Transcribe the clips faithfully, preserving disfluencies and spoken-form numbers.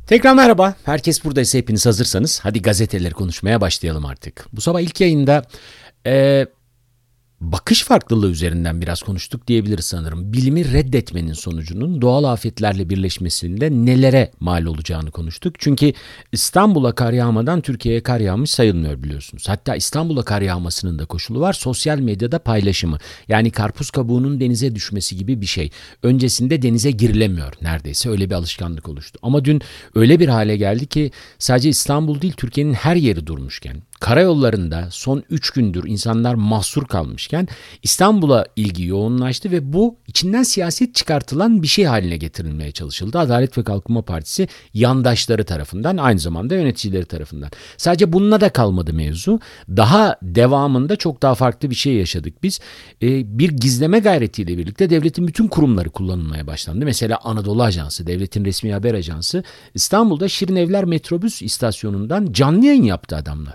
Tekrar merhaba. Herkes buradaysa hepiniz hazırsanız hadi gazeteleri konuşmaya başlayalım artık. Bu sabah ilk yayında e, bakış farklılığı üzerinden biraz konuştuk diyebiliriz sanırım. Bilimi reddetmenin sonucunun doğal afetlerle birleşmesinde nelere mal olacağını konuştuk. Çünkü İstanbul'a kar yağmadan Türkiye'ye kar yağmış sayılmıyor biliyorsunuz. Hatta İstanbul'a kar yağmasının da koşulu var. Sosyal medyada paylaşımı. Yani karpuz kabuğunun denize düşmesi gibi bir şey. Öncesinde denize girilemiyor neredeyse. Öyle bir alışkanlık oluştu. Ama dün öyle bir hale geldi ki sadece İstanbul değil Türkiye'nin her yeri durmuşken, karayollarında son üç gündür insanlar mahsur kalmışken İstanbul'a ilgi yoğunlaştı ve bu içinden siyaset çıkartılan bir şey haline getirilmeye çalışıldı. Adalet ve Kalkınma Partisi yandaşları tarafından, aynı zamanda yöneticileri tarafından. Sadece bununla da kalmadı mevzu. Daha devamında çok daha farklı bir şey yaşadık biz. Ee, bir gizleme gayretiyle birlikte devletin bütün kurumları kullanılmaya başlandı. Mesela Anadolu Ajansı, devletin resmi haber ajansı İstanbul'da Şirinevler metrobüs istasyonundan canlı yayın yaptı adamlar.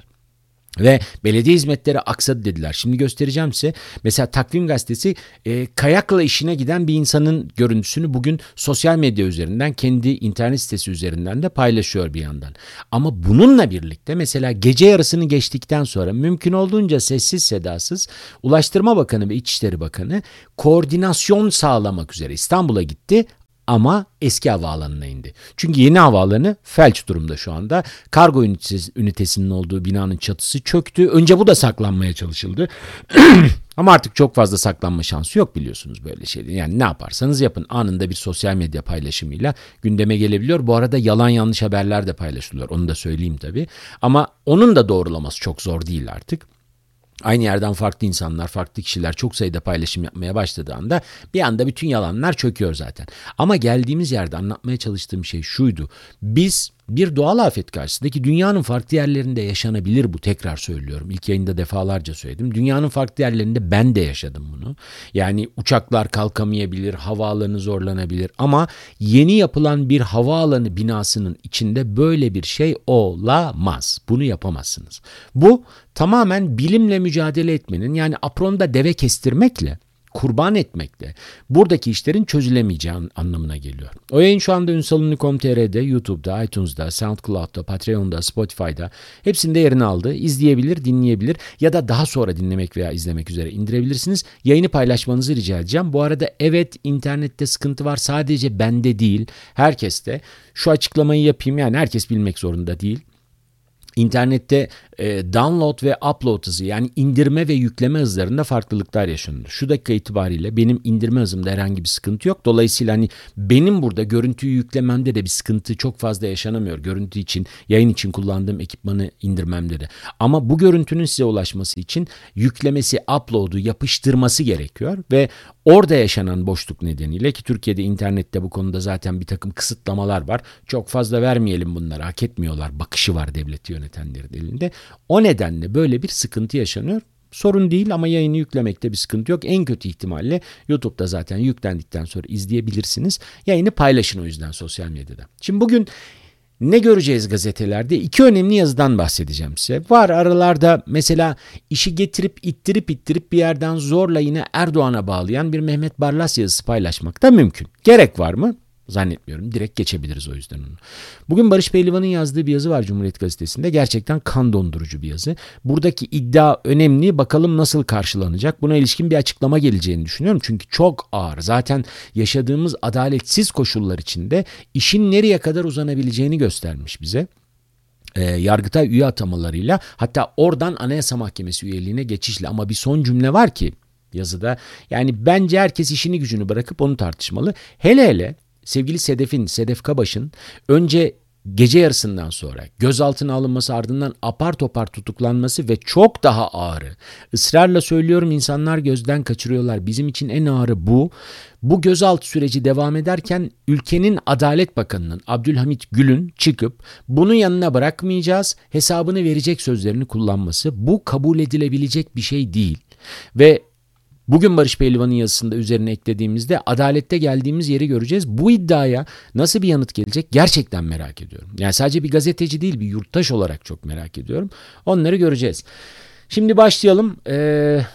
Ve belediye hizmetleri aksadı dediler. Şimdi göstereceğim size. Mesela Takvim Gazetesi e, kayakla işine giden bir insanın görüntüsünü bugün sosyal medya üzerinden, kendi internet sitesi üzerinden de paylaşıyor bir yandan. Ama bununla birlikte mesela gece yarısını geçtikten sonra mümkün olduğunca sessiz sedasız Ulaştırma Bakanı ve İçişleri Bakanı koordinasyon sağlamak üzere İstanbul'a gitti. Ama eski havaalanına indi. Çünkü yeni havaalanı felç durumda şu anda. Kargo ünitesi, ünitesinin olduğu binanın çatısı çöktü. Önce bu da saklanmaya çalışıldı. Ama artık çok fazla saklanma şansı yok biliyorsunuz böyle şeyde. Yani ne yaparsanız yapın anında bir sosyal medya paylaşımıyla gündeme gelebiliyor. Bu arada yalan yanlış haberler de paylaşılıyor. Onu da söyleyeyim tabii. Ama onun da doğrulaması çok zor değil artık. Aynı yerden farklı insanlar, farklı kişiler çok sayıda paylaşım yapmaya başladığı anda bir anda bütün yalanlar çöküyor zaten. Ama geldiğimiz yerde anlatmaya çalıştığım şey şuydu. Biz bir doğal afet karşısındaki dünyanın farklı yerlerinde yaşanabilir bu, tekrar söylüyorum. İlk yayında defalarca söyledim. Dünyanın farklı yerlerinde ben de yaşadım bunu. Yani uçaklar kalkamayabilir, havaalanı zorlanabilir ama yeni yapılan bir havaalanı binasının içinde böyle bir şey olamaz. Bunu yapamazsınız. Bu tamamen bilimle mücadele etmenin, yani apronda deve kestirmekle, kurban etmekle buradaki işlerin çözülemeyeceği anlamına geliyor. O yayın şu anda ünsalünlü nokta com nokta tr'de, YouTube'da, iTunes'da, SoundCloud'da, Patreon'da, Spotify'da hepsinde yerini aldı. İzleyebilir, dinleyebilir ya da daha sonra dinlemek veya izlemek üzere indirebilirsiniz. Yayını paylaşmanızı rica edeceğim. Bu arada evet, internette sıkıntı var. Sadece bende değil, herkeste. Şu açıklamayı yapayım, yani herkes bilmek zorunda değil. İnternette e, download ve upload hızı, yani indirme ve yükleme hızlarında farklılıklar yaşanıyor. Şu dakika itibariyle benim indirme hızımda herhangi bir sıkıntı yok. Dolayısıyla hani benim burada görüntüyü yüklememde de bir sıkıntı çok fazla yaşanamıyor. Görüntü için, yayın için kullandığım ekipmanı indirmemde de. Ama bu görüntünün size ulaşması için yüklemesi, upload'u, yapıştırması gerekiyor ve orada yaşanan boşluk nedeniyle, ki Türkiye'de internette bu konuda zaten bir takım kısıtlamalar var. Çok fazla vermeyelim bunları, hak etmiyorlar bakışı var devleti yönetenlerin elinde. O nedenle böyle bir sıkıntı yaşanıyor. Sorun değil ama yayını yüklemekte bir sıkıntı yok. En kötü ihtimalle YouTube'da zaten yüklendikten sonra izleyebilirsiniz. Yayını paylaşın o yüzden sosyal medyada. Şimdi bugün ne göreceğiz gazetelerde? İki önemli yazıdan bahsedeceğim size. Var aralarda mesela işi getirip ittirip ittirip bir yerden zorla yine Erdoğan'a bağlayan bir Mehmet Barlas yazısı paylaşmak da mümkün. Gerek var mı? Zannetmiyorum. Direkt geçebiliriz o yüzden onu. Bugün Barış Pehlivan'ın yazdığı bir yazı var Cumhuriyet Gazetesi'nde. Gerçekten kan dondurucu bir yazı. Buradaki iddia önemli. Bakalım nasıl karşılanacak? Buna ilişkin bir açıklama geleceğini düşünüyorum. Çünkü çok ağır. Zaten yaşadığımız adaletsiz koşullar içinde işin nereye kadar uzanabileceğini göstermiş bize. E, Yargıtay üye atamalarıyla, hatta oradan Anayasa Mahkemesi üyeliğine geçişle. Ama bir son cümle var ki yazıda. Yani bence herkes işini gücünü bırakıp onu tartışmalı. Hele hele sevgili Sedef'in, Sedef Kabaş'ın önce gece yarısından sonra gözaltına alınması, ardından apar topar tutuklanması ve çok daha ağırı. Israrla söylüyorum, insanlar gözden kaçırıyorlar. Bizim için en ağırı bu. Bu gözaltı süreci devam ederken ülkenin Adalet Bakanı'nın, Abdülhamit Gül'ün çıkıp bunu yanına bırakmayacağız, hesabını verecek sözlerini kullanması, bu kabul edilebilecek bir şey değil. Ve bugün Barış Pehlivan'ın yazısında üzerine eklediğimizde adalette geldiğimiz yeri göreceğiz. Bu iddiaya nasıl bir yanıt gelecek gerçekten merak ediyorum. Yani sadece bir gazeteci değil, bir yurttaş olarak çok merak ediyorum. Onları göreceğiz. Şimdi başlayalım. Ee,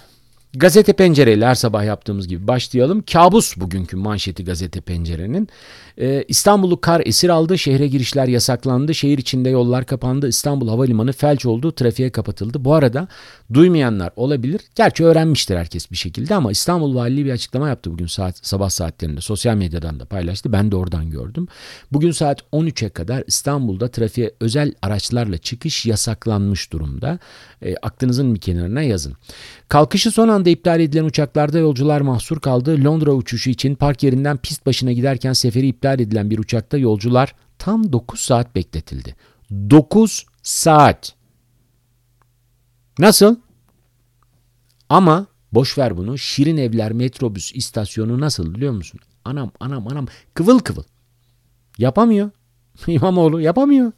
Gazete Pencere'yle her sabah yaptığımız gibi başlayalım. Kabus bugünkü manşeti Gazete Pencere'nin. Ee, İstanbul'u kar esir aldı, şehre girişler yasaklandı, şehir içinde yollar kapandı, İstanbul Havalimanı felç oldu, trafiğe kapatıldı. Bu arada duymayanlar olabilir, gerçi öğrenmiştir herkes bir şekilde ama İstanbul Valiliği bir açıklama yaptı bugün saat, sabah saatlerinde. Sosyal medyadan da paylaştı, ben de oradan gördüm. Bugün saat on üçe kadar İstanbul'da trafiğe özel araçlarla çıkış yasaklanmış durumda. E, aklınızın bir kenarına yazın. Kalkışı son anda iptal edilen uçaklarda yolcular mahsur kaldı. Londra uçuşu için park yerinden pist başına giderken seferi iptal edilen bir uçakta yolcular tam dokuz saat bekletildi. dokuz saat. Nasıl? Ama boş ver bunu. Şirin Evler metrobüs istasyonu nasıl biliyor musun? Anam anam anam kıvıl kıvıl. Yapamıyor. İmamoğlu yapamıyor.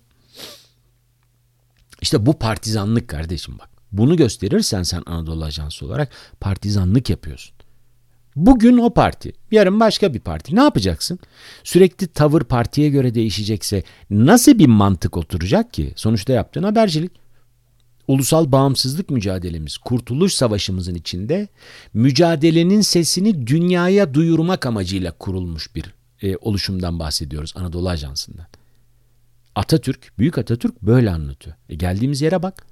İşte bu partizanlık kardeşim bak. Bunu gösterirsen sen Anadolu Ajansı olarak partizanlık yapıyorsun. Bugün o parti, yarın başka bir parti. Ne yapacaksın? Sürekli tavır partiye göre değişecekse nasıl bir mantık oturacak ki? Sonuçta yaptığın habercilik. Ulusal bağımsızlık mücadelemiz, kurtuluş savaşımızın içinde mücadelenin sesini dünyaya duyurmak amacıyla kurulmuş bir e, oluşumdan bahsediyoruz Anadolu Ajansı'ndan. Atatürk, Büyük Atatürk böyle anlatıyor. E geldiğimiz yere bak.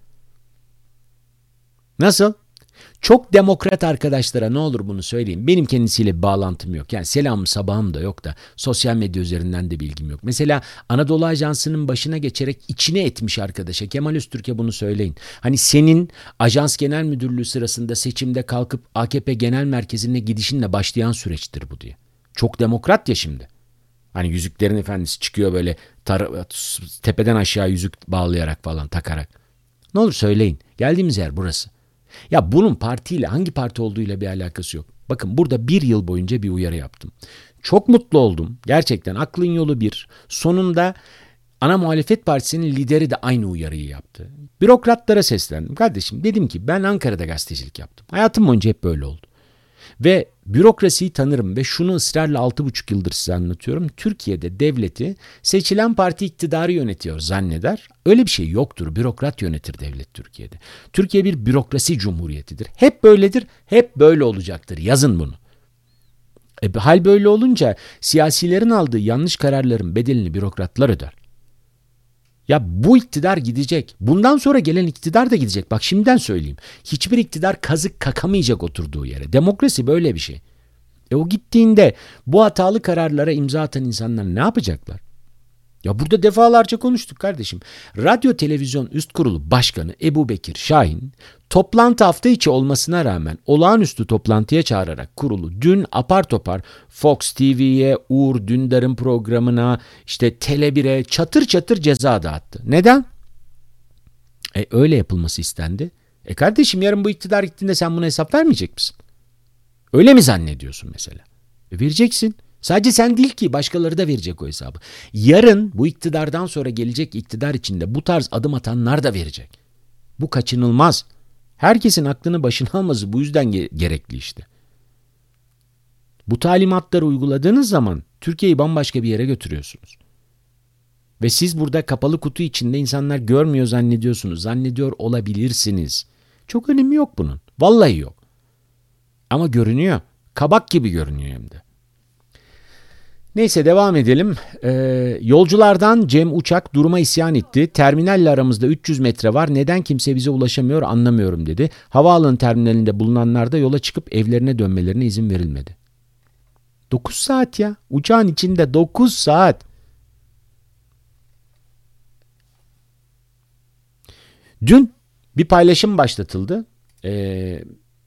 Nasıl? Çok demokrat arkadaşlara ne olur bunu söyleyeyim. Benim kendisiyle bir bağlantım yok. Yani selamım sabahım da yok da sosyal medya üzerinden de bilgim yok. Mesela Anadolu Ajansı'nın başına geçerek içine etmiş arkadaşa Kemal Öztürk'e bunu söyleyin. Hani senin Ajans Genel Müdürlüğü sırasında seçimde kalkıp A K P Genel Merkezi'ne gidişinle başlayan süreçtir bu diye. Çok demokrat ya şimdi. Hani Yüzüklerin Efendisi çıkıyor böyle tar- tepeden aşağı yüzük bağlayarak falan takarak. Ne olur söyleyin. Geldiğimiz yer burası. Ya bunun partiyle hangi parti olduğuyla bir alakası yok. Bakın burada bir yıl boyunca bir uyarı yaptım. Çok mutlu oldum. Gerçekten aklın yolu bir. Sonunda ana muhalefet partisinin lideri de aynı uyarıyı yaptı. Bürokratlara seslendim. Kardeşim dedim ki ben Ankara'da gazetecilik yaptım. Hayatım boyunca hep böyle oldu. Ve bürokrasiyi tanırım ve şunu ısrarla altı buçuk yıldır size anlatıyorum. Türkiye'de devleti seçilen parti iktidarı yönetiyor zanneder. Öyle bir şey yoktur. Bürokrat yönetir devlet Türkiye'de. Türkiye bir bürokrasi cumhuriyetidir. Hep böyledir, hep böyle olacaktır. Yazın bunu. E, hal böyle olunca siyasilerin aldığı yanlış kararların bedelini bürokratlar öder. Ya bu iktidar gidecek. Bundan sonra gelen iktidar da gidecek. Bak şimdiden söyleyeyim. Hiçbir iktidar kazık kakamayacak oturduğu yere. Demokrasi böyle bir şey. E o gittiğinde bu hatalı kararlara imza atan insanlar ne yapacaklar? Ya burada defalarca konuştuk kardeşim. Radyo Televizyon Üst Kurulu Başkanı Ebu Bekir Şahin toplantı hafta içi olmasına rağmen olağanüstü toplantıya çağırarak kurulu dün apar topar Fox T V'ye, Uğur Dündar'ın programına, işte Tele bir'e çatır çatır ceza dağıttı. Neden? E öyle yapılması istendi. E kardeşim yarın bu iktidar gittiğinde sen buna hesap vermeyecek misin? Öyle mi zannediyorsun mesela? E vereceksin. Sadece sen değil ki başkaları da verecek o hesabı. Yarın bu iktidardan sonra gelecek iktidar içinde bu tarz adım atanlar da verecek. Bu kaçınılmaz. Herkesin aklını başına alması bu yüzden ge- gerekli işte. Bu talimatları uyguladığınız zaman Türkiye'yi bambaşka bir yere götürüyorsunuz. Ve siz burada kapalı kutu içinde insanlar görmüyor zannediyorsunuz. Zannediyor olabilirsiniz. Çok önemi yok bunun. Vallahi yok. Ama görünüyor. Kabak gibi görünüyor hem de. Neyse devam edelim. Ee, yolculardan Cem Uçak duruma isyan etti. Terminalle aramızda üç yüz metre var. Neden kimse bize ulaşamıyor anlamıyorum dedi. Havaalanı terminalinde bulunanlar da yola çıkıp evlerine dönmelerine izin verilmedi. dokuz saat ya. Uçağın içinde dokuz saat. Dün bir paylaşım başlatıldı. Eee...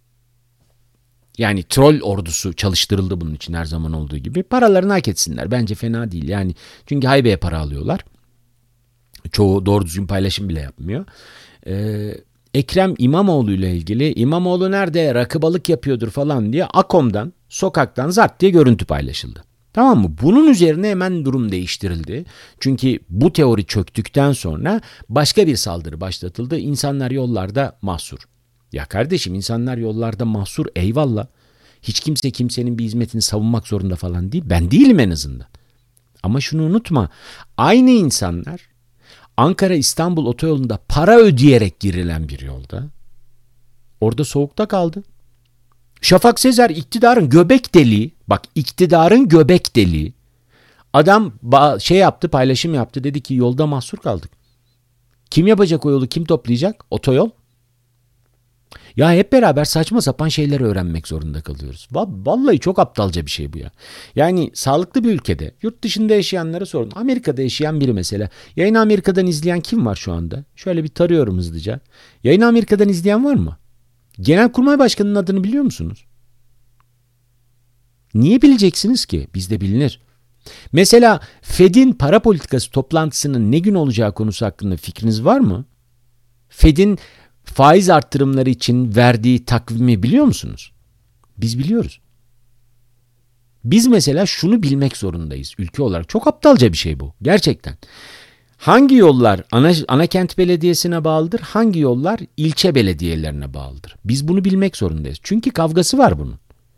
Yani troll ordusu çalıştırıldı bunun için her zaman olduğu gibi. Paralarını hak etsinler. Bence fena değil. Yani çünkü haybeye para alıyorlar. Çoğu doğru düzgün paylaşım bile yapmıyor. Ee, Ekrem İmamoğlu ile ilgili İmamoğlu nerede rakı balık yapıyordur falan diye Akom'dan, sokaktan zart diye görüntü paylaşıldı. Tamam mı? Bunun üzerine hemen durum değiştirildi. Çünkü bu teori çöktükten sonra başka bir saldırı başlatıldı. İnsanlar yollarda mahsur. Ya kardeşim insanlar yollarda mahsur eyvallah. Hiç kimse kimsenin bir hizmetini savunmak zorunda falan değil. Ben değilim en azından. Ama şunu unutma. Aynı insanlar Ankara-İstanbul otoyolunda para ödeyerek girilen bir yolda orada soğukta kaldı. Şafak Sezer iktidarın göbek deliği. Bak, iktidarın göbek deliği. Adam ba- şey yaptı, paylaşım yaptı. Dedi ki yolda mahsur kaldık. Kim yapacak o yolu? Kim toplayacak? Otoyol. Ya hep beraber saçma sapan şeyler öğrenmek zorunda kalıyoruz. Vallahi çok aptalca bir şey bu ya. Yani sağlıklı bir ülkede, yurt dışında yaşayanlara sorun. Amerika'da yaşayan biri mesela. Yayını Amerika'dan izleyen kim var şu anda? Şöyle bir tarıyorum hızlıca. Yayını Amerika'dan izleyen var mı? Genelkurmay Başkanı'nın adını biliyor musunuz? Niye bileceksiniz ki? Bizde bilinir. Mesela Fed'in para politikası toplantısının ne gün olacağı konusu hakkında fikriniz var mı? Fed'in faiz arttırımları için verdiği takvimi biliyor musunuz? Biz biliyoruz. Biz mesela şunu bilmek zorundayız ülke olarak. Çok aptalca bir şey bu gerçekten. Hangi yollar ana, ana kent belediyesine bağlıdır? Hangi yollar ilçe belediyelerine bağlıdır? Biz bunu bilmek zorundayız. Çünkü kavgası var bunun.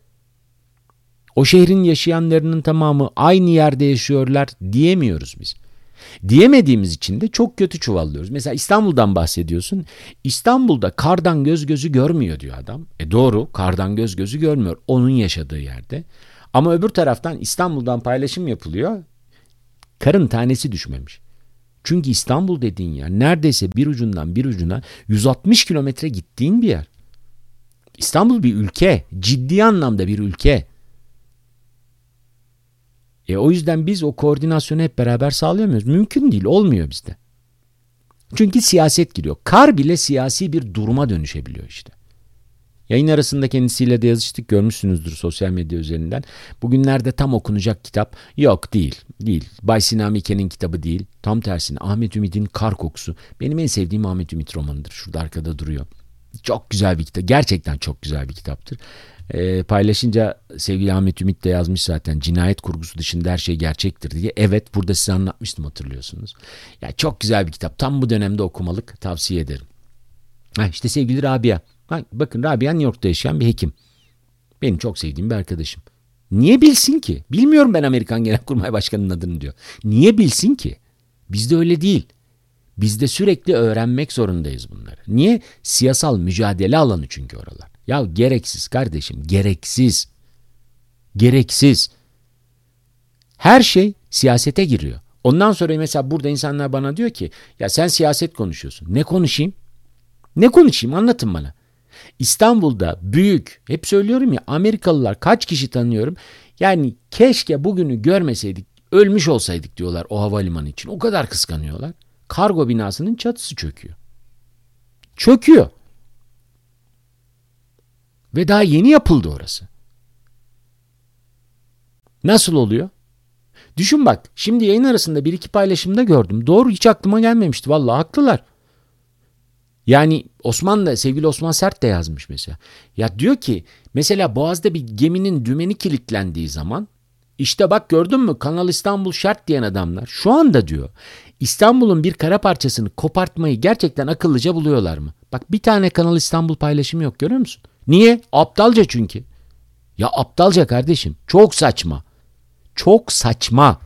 O şehrin yaşayanlarının tamamı aynı yerde yaşıyorlar diyemiyoruz biz. Diyemediğimiz için de çok kötü çuvallıyoruz. Mesela İstanbul'dan bahsediyorsun. İstanbul'da kardan göz gözü görmüyor diyor adam. E doğru, kardan göz gözü görmüyor onun yaşadığı yerde. Ama öbür taraftan İstanbul'dan paylaşım yapılıyor. Karın tanesi düşmemiş. Çünkü İstanbul dediğin yer neredeyse bir ucundan bir ucuna yüz altmış kilometre gittiğin bir yer. İstanbul bir ülke, ciddi anlamda bir ülke. E o yüzden biz o koordinasyonu hep beraber sağlayamıyoruz. Mümkün değil, olmuyor bizde. Çünkü siyaset giriyor. Kar bile siyasi bir duruma dönüşebiliyor işte. Yayın arasında kendisiyle de yazıştık, görmüşsünüzdür sosyal medya üzerinden. Bugünlerde tam okunacak kitap yok, değil. Değil. Bay Sinami Ken'in kitabı değil. Tam tersine Ahmet Ümit'in Kar Kokusu. Benim en sevdiğim Ahmet Ümit romanıdır. Şurada arkada duruyor. Çok güzel bir kitap. Gerçekten çok güzel bir kitaptır. E, paylaşınca sevgili Ahmet Ümit de yazmış zaten, cinayet kurgusu dışında her şey gerçektir diye. Evet, burada size anlatmıştım, hatırlıyorsunuz. Ya çok güzel bir kitap. Tam bu dönemde okumalık, tavsiye ederim. Ha, işte sevgili Rabia. Ha, bakın Rabia New York'ta yaşayan bir hekim. Benim çok sevdiğim bir arkadaşım. Niye bilsin ki? Bilmiyorum ben Amerikan Genelkurmay Başkanı'nın adını diyor. Niye bilsin ki? Bizde öyle değil. Bizde sürekli öğrenmek zorundayız bunları. Niye? Siyasal mücadele alanı çünkü oralar. Ya gereksiz kardeşim, gereksiz. Gereksiz. Her şey siyasete giriyor. Ondan sonra mesela burada insanlar bana diyor ki, ya sen siyaset konuşuyorsun. Ne konuşayım? Ne konuşayım? Anlatın bana. İstanbul'da büyük, hep söylüyorum ya, Amerikalılar kaç kişi tanıyorum. Yani keşke bugünü görmeseydik, ölmüş olsaydık diyorlar o havalimanı için. O kadar kıskanıyorlar. Kargo binasının çatısı çöküyor. Çöküyor. Ve daha yeni yapıldı orası. Nasıl oluyor? Düşün bak, şimdi yayın arasında bir iki paylaşımda gördüm. Doğru, hiç aklıma gelmemişti. Vallahi haklılar. Yani Osman da, sevgili Osman Sert de yazmış mesela. Ya diyor ki mesela Boğaz'da bir geminin dümeni kilitlendiği zaman, işte bak gördün mü Kanal İstanbul şart diyen adamlar şu anda diyor İstanbul'un bir kara parçasını kopartmayı gerçekten akıllıca buluyorlar mı? Bak bir tane Kanal İstanbul paylaşımı yok, görüyor musun? Niye? Aptalca çünkü. Ya aptalca kardeşim. Çok saçma. Çok saçma.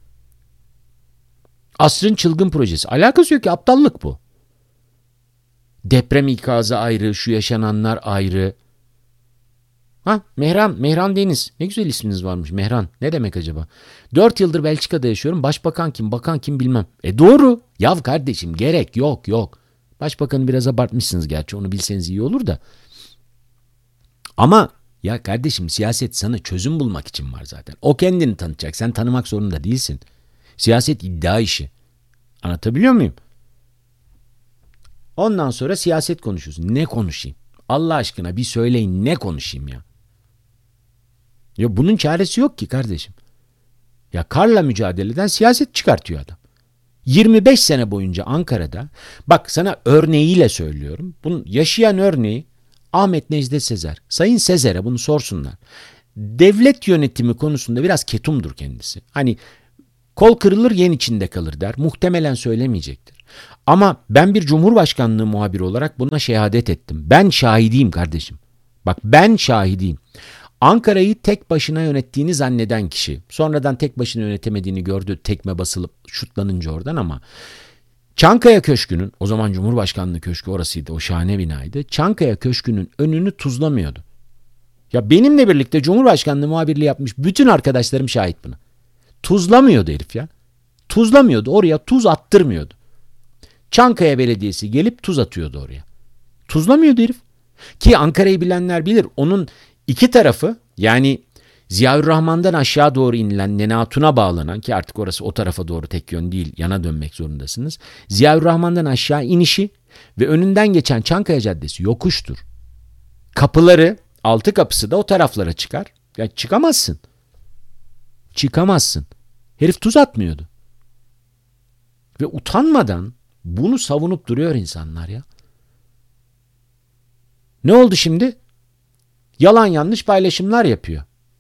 Asrın çılgın projesi. Alakası yok ki, aptallık bu. Deprem ikazı ayrı, şu yaşananlar ayrı. Ha, Mehran, Mehran Deniz. Ne güzel isminiz varmış Mehran. Ne demek acaba? Dört yıldır Belçika'da yaşıyorum. Başbakan kim, bakan kim bilmem. E doğru. Yav kardeşim, gerek yok yok. Başbakanı biraz abartmışsınız gerçi, onu bilseniz iyi olur da. Ama ya kardeşim, siyaset sana çözüm bulmak için var zaten. O kendini tanıtacak. Sen tanımak zorunda değilsin. Siyaset iddia işi. Anlatabiliyor muyum? Ondan sonra siyaset konuşuyorsun. Ne konuşayım? Allah aşkına bir söyleyin, ne konuşayım ya? Ya bunun çaresi yok ki kardeşim. Ya karla mücadeleden siyaset çıkartıyor adam. yirmi beş sene boyunca Ankara'da, bak sana örneğiyle söylüyorum. Bunun yaşayan örneği Ahmet Necdet Sezer. Sayın Sezer'e bunu sorsunlar. Devlet yönetimi konusunda biraz ketumdur kendisi. Hani kol kırılır yen içinde kalır der. Muhtemelen söylemeyecektir. Ama ben bir Cumhurbaşkanlığı muhabiri olarak buna şehadet ettim. Ben şahidiyim kardeşim. Bak ben şahidiyim. Ankara'yı tek başına yönettiğini zanneden kişi, sonradan tek başına yönetemediğini gördü, tekme basılıp şutlanınca oradan, ama Çankaya Köşkü'nün, o zaman Cumhurbaşkanlığı Köşkü orasıydı, o şahane binaydı. Çankaya Köşkü'nün önünü tuzlamıyordu. Ya benimle birlikte Cumhurbaşkanlığı muhabirliği yapmış bütün arkadaşlarım şahit buna. Tuzlamıyordu herif ya. Tuzlamıyordu. Oraya tuz attırmıyordu. Çankaya Belediyesi gelip tuz atıyordu oraya. Tuzlamıyordu herif. Ki Ankara'yı bilenler bilir. Onun iki tarafı, yani Ziaürrahman'dan aşağı doğru inilen Nene Hatun'a bağlanan, ki artık orası o tarafa doğru tek yön değil, yana dönmek zorundasınız. Ziaürrahman'dan aşağı inişi ve önünden geçen Çankaya Caddesi yokuştur. Kapıları, altı kapısı da o taraflara çıkar. Ya çıkamazsın. Çıkamazsın. Herif tuz atmıyordu. Ve utanmadan bunu savunup duruyor insanlar ya. Ne oldu şimdi? Yalan yanlış paylaşımlar yapıyor.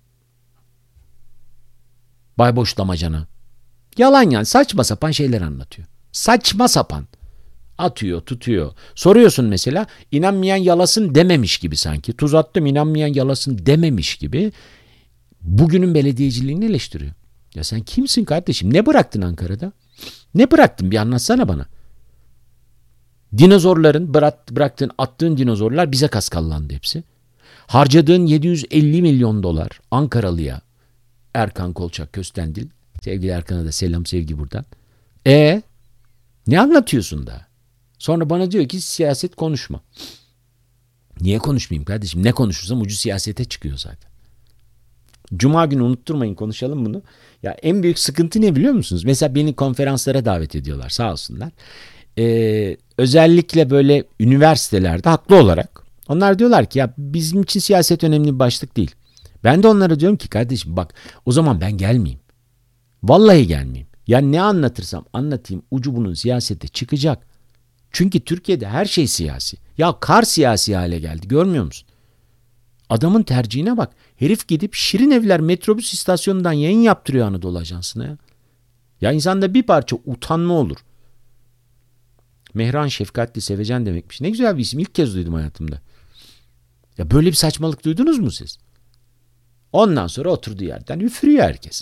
Bayboş damacana. Yalan yan saçma sapan şeyler anlatıyor. Saçma sapan. Atıyor, tutuyor. Soruyorsun mesela, inanmayan yalasın dememiş gibi sanki. Tuz attım, inanmayan yalasın dememiş gibi. Bugünün belediyeciliğini eleştiriyor. Ya sen kimsin kardeşim? Ne bıraktın Ankara'da? Ne bıraktın? Bir anlatsana bana. Dinozorların, bırak, bıraktığın, attığın dinozorlar bize kaskallandı hepsi. Harcadığın yedi yüz elli milyon dolar Ankaralıya, Erkan Kolçak Köstendil, sevgili Erkan'a da selam sevgi buradan. E ne anlatıyorsun da? Sonra bana diyor ki siyaset konuşma. Niye konuşmayayım kardeşim? Ne konuşursam ucu siyasete çıkıyor zaten. Cuma günü unutturmayın, konuşalım bunu. Ya en büyük sıkıntı ne biliyor musunuz? Mesela beni konferanslara davet ediyorlar, sağ olsunlar. Ee, özellikle böyle üniversitelerde haklı olarak. Onlar diyorlar ki ya bizim için siyaset önemli bir başlık değil. Ben de onlara diyorum ki kardeşim bak, o zaman ben gelmeyeyim. Vallahi gelmeyeyim. Ya ne anlatırsam anlatayım ucu bunun siyasete çıkacak. Çünkü Türkiye'de her şey siyasi. Ya kar siyasi hale geldi, görmüyor musun? Adamın tercihine bak. Herif gidip Şirin Evler metrobüs istasyonundan yayın yaptırıyor Anadolu Ajansı'na ya. Ya insanda bir parça utanma olur. Mehran şefkatli, sevecen demekmiş. Ne güzel bir isim. İlk kez duydum hayatımda. Ya böyle bir saçmalık duydunuz mu siz? Ondan sonra oturduğu yerden üfürüyor herkes.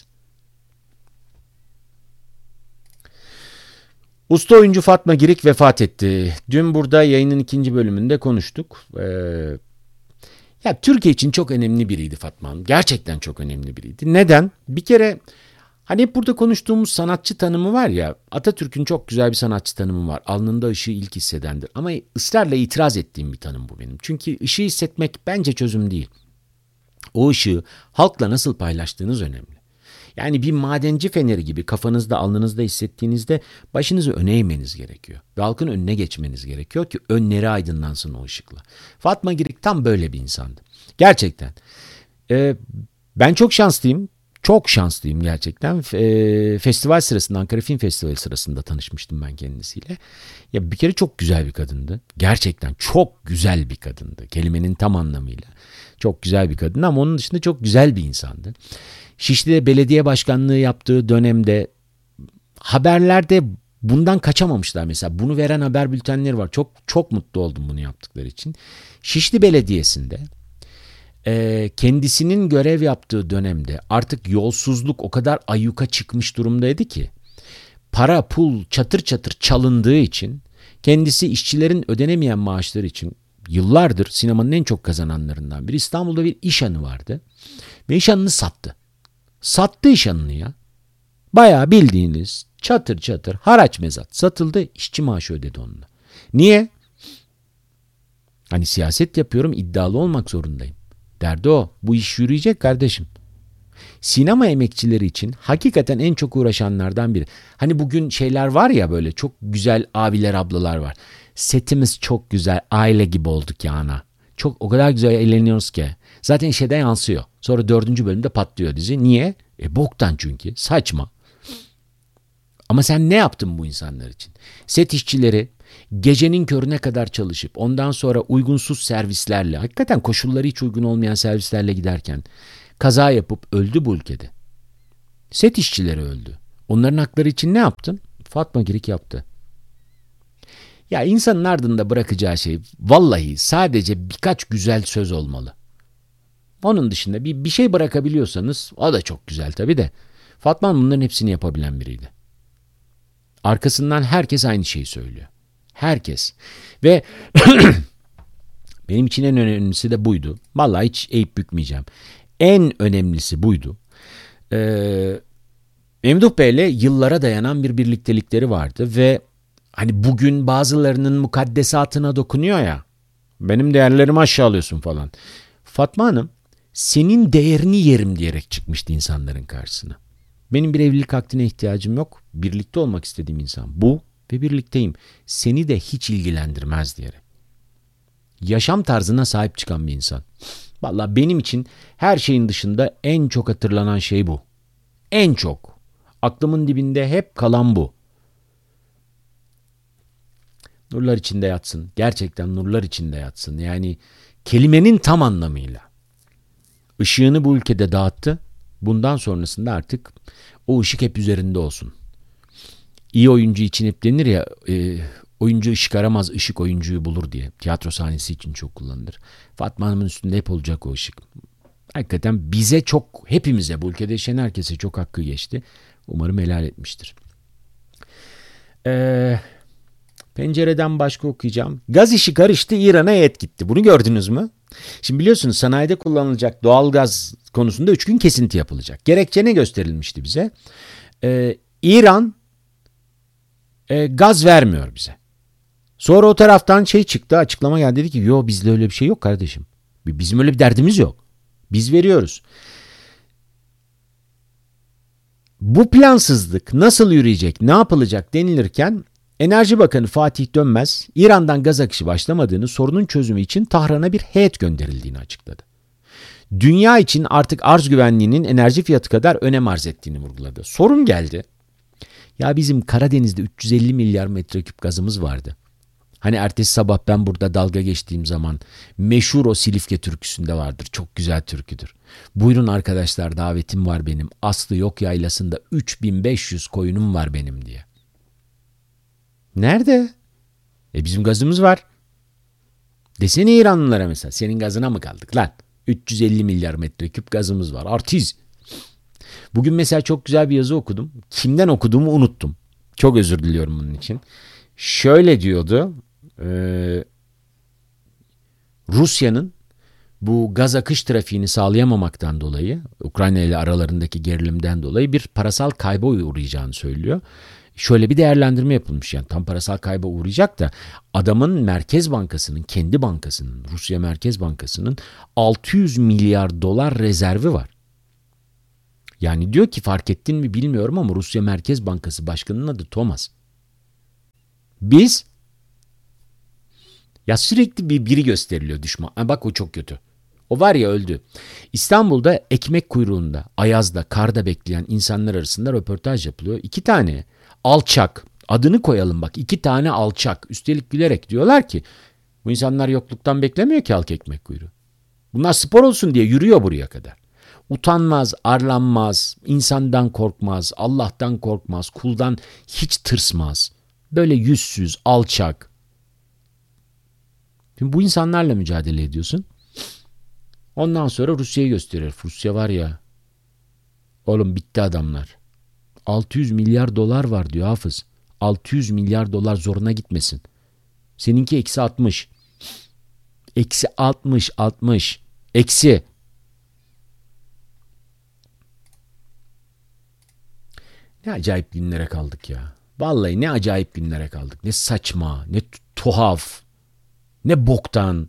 Usta oyuncu Fatma Girik vefat etti. Dün burada yayının ikinci bölümünde konuştuk. Ee, ya Türkiye için çok önemli biriydi Fatma Hanım. Gerçekten çok önemli biriydi. Neden? Bir kere hani hep burada konuştuğumuz sanatçı tanımı var ya, Atatürk'ün çok güzel bir sanatçı tanımı var. Alnında ışığı ilk hissedendir. Ama ısrarla itiraz ettiğim bir tanım bu benim. Çünkü ışığı hissetmek bence çözüm değil. O ışığı halkla nasıl paylaştığınız önemli. Yani bir madenci feneri gibi kafanızda, alnınızda hissettiğinizde başınızı öne eğmeniz gerekiyor. Ve halkın önüne geçmeniz gerekiyor ki önleri aydınlansın o ışıkla. Fatma Girik tam böyle bir insandı. Gerçekten. Ee, ben çok şanslıyım. Çok şanslıyım gerçekten. E, festival sırasında, Ankara Film Festivali sırasında tanışmıştım ben kendisiyle. Ya bir kere çok güzel bir kadındı. Gerçekten çok güzel bir kadındı. Kelimenin tam anlamıyla. Çok güzel bir kadındı ama onun dışında çok güzel bir insandı. Şişli'de belediye başkanlığı yaptığı dönemde haberlerde bundan kaçamamışlar mesela. Bunu veren haber bültenleri var. Çok çok mutlu oldum bunu yaptıkları için. Şişli Belediyesi'nde e, kendisinin görev yaptığı dönemde artık yolsuzluk o kadar ayyuka çıkmış durumdaydı ki para pul çatır çatır çalındığı için kendisi işçilerin ödenemeyen maaşları için yıllardır sinemanın en çok kazananlarından biri. İstanbul'da bir iş hanı vardı ve iş hanını sattı. Sattı iş hanını ya. Bayağı bildiğiniz çatır çatır haraç mezat satıldı, işçi maaşı ödedi onunla. Niye? Hani siyaset yapıyorum, iddialı olmak zorundayım. Derdi o. Bu iş yürüyecek kardeşim. Sinema emekçileri için hakikaten en çok uğraşanlardan biri. Hani bugün şeyler var ya, böyle çok güzel abiler ablalar var. Setimiz çok güzel, aile gibi olduk ya ana. Çok o kadar güzel eğleniyoruz ki. Zaten şeyden yansıyor. Sonra dördüncü bölümde patlıyor dizi. Niye? E boktan çünkü. Saçma. Ama sen ne yaptın bu insanlar için? Set işçileri gecenin körüne kadar çalışıp ondan sonra uygunsuz servislerle, hakikaten koşulları hiç uygun olmayan servislerle giderken kaza yapıp öldü bu ülkede. Set işçileri öldü. Onların hakları için ne yaptın? Fatma Girik yaptı. Ya insanın ardında bırakacağı şey vallahi sadece birkaç güzel söz olmalı. Onun dışında bir, bir şey bırakabiliyorsanız o da çok güzel tabii de. Fatma bunların hepsini yapabilen biriydi. Arkasından herkes aynı şeyi söylüyor. Herkes. Ve Benim için en önemlisi de buydu. Vallahi hiç eğip bükmeyeceğim. En önemlisi buydu. Ee, Memduh Bey'le yıllara dayanan bir birliktelikleri vardı ve hani bugün bazılarının mukaddesatına dokunuyor ya. Benim değerlerimi aşağılıyorsun falan. Fatma Hanım senin değerini yerim diyerek çıkmıştı insanların karşısına. Benim bir evlilik akdine ihtiyacım yok. Birlikte olmak istediğim insan bu ve birlikteyim. Seni de hiç ilgilendirmez diyerek. Yaşam tarzına sahip çıkan bir insan. Vallahi benim için her şeyin dışında en çok hatırlanan şey bu. En çok. Aklımın dibinde hep kalan bu. Nurlar içinde yatsın. Gerçekten nurlar içinde yatsın. Yani kelimenin tam anlamıyla. Işığını bu ülkede dağıttı. Bundan sonrasında artık o ışık hep üzerinde olsun. İyi oyuncu için hep denir ya, e, oyuncu ışık aramaz, ışık oyuncuyu bulur diye. Tiyatro sahnesi için çok kullanılır. Fatma Hanım'ın üstünde hep olacak o ışık. Hakikaten bize çok, hepimize, bu ülkede yaşayan herkese çok hakkı geçti. Umarım helal etmiştir. Eee... Pencereden başka okuyacağım. Gaz işi karıştı, İran'a heyet gitti. Bunu gördünüz mü? Şimdi biliyorsunuz sanayide kullanılacak doğal gaz konusunda üç gün kesinti yapılacak. Gerekçe ne gösterilmişti bize? Ee, İran e, gaz vermiyor bize. Sonra o taraftan şey çıktı, açıklama geldi, dedi ki yo bizde öyle bir şey yok kardeşim. Bizim öyle bir derdimiz yok. Biz veriyoruz. Bu plansızlık nasıl yürüyecek, ne yapılacak denilirken Enerji Bakanı Fatih Dönmez, İran'dan gaz akışı başlamadığını, sorunun çözümü için Tahran'a bir heyet gönderildiğini açıkladı. Dünya için artık arz güvenliğinin enerji fiyatı kadar önem arz ettiğini vurguladı. Sorun geldi. Ya bizim Karadeniz'de üç yüz elli milyar metreküp gazımız vardı. Hani ertesi sabah ben burada dalga geçtiğim zaman meşhur o Silifke türküsünde vardır. Çok güzel türküdür. Buyurun arkadaşlar, davetim var benim. Aslı yok yaylasında üç bin beş yüz koyunum var benim diye. Nerede? E bizim gazımız var. Desene İranlılara mesela, senin gazına mı kaldık lan? üç yüz elli milyar metreküp gazımız var. Artiz. Bugün mesela çok güzel bir yazı okudum. Kimden okuduğumu unuttum. Çok özür diliyorum bunun için. Şöyle diyordu. E, Rusya'nın bu gaz akış trafiğini sağlayamamaktan dolayı, Ukrayna ile aralarındaki gerilimden dolayı bir parasal kayba uğrayacağını söylüyor. Şöyle bir değerlendirme yapılmış, yani tam parasal kayba uğrayacak da adamın Merkez Bankası'nın, kendi bankasının, Rusya Merkez Bankası'nın altı yüz milyar dolar rezervi var. Yani diyor ki, fark ettin mi bilmiyorum ama Rusya Merkez Bankası Başkanı'nın adı Thomas. Biz ya sürekli bir biri gösteriliyor düşman. Ha, bak o çok kötü. O var ya, öldü. İstanbul'da ekmek kuyruğunda, ayazda, karda bekleyen insanlar arasında röportaj yapılıyor. İki tane alçak, adını koyalım bak, iki tane alçak. Üstelik gülerek diyorlar ki bu insanlar yokluktan beklemiyor ki halk ekmek kuyruğu. Bunlar spor olsun diye yürüyor buraya kadar. Utanmaz, arlanmaz, insandan korkmaz, Allah'tan korkmaz, kuldan hiç tırsmaz. Böyle yüzsüz, alçak. Şimdi bu insanlarla mücadele ediyorsun. Ondan sonra Rusya'yı gösteriyor. Rusya var ya, oğlum bitti adamlar. altı yüz milyar dolar var diyor Hafız. altı yüz milyar dolar zoruna gitmesin. Seninki eksi altmış. Eksi altmış, altmış. Eksi. Ne acayip günlere kaldık ya. Vallahi ne acayip günlere kaldık. Ne saçma, ne tuhaf, ne boktan.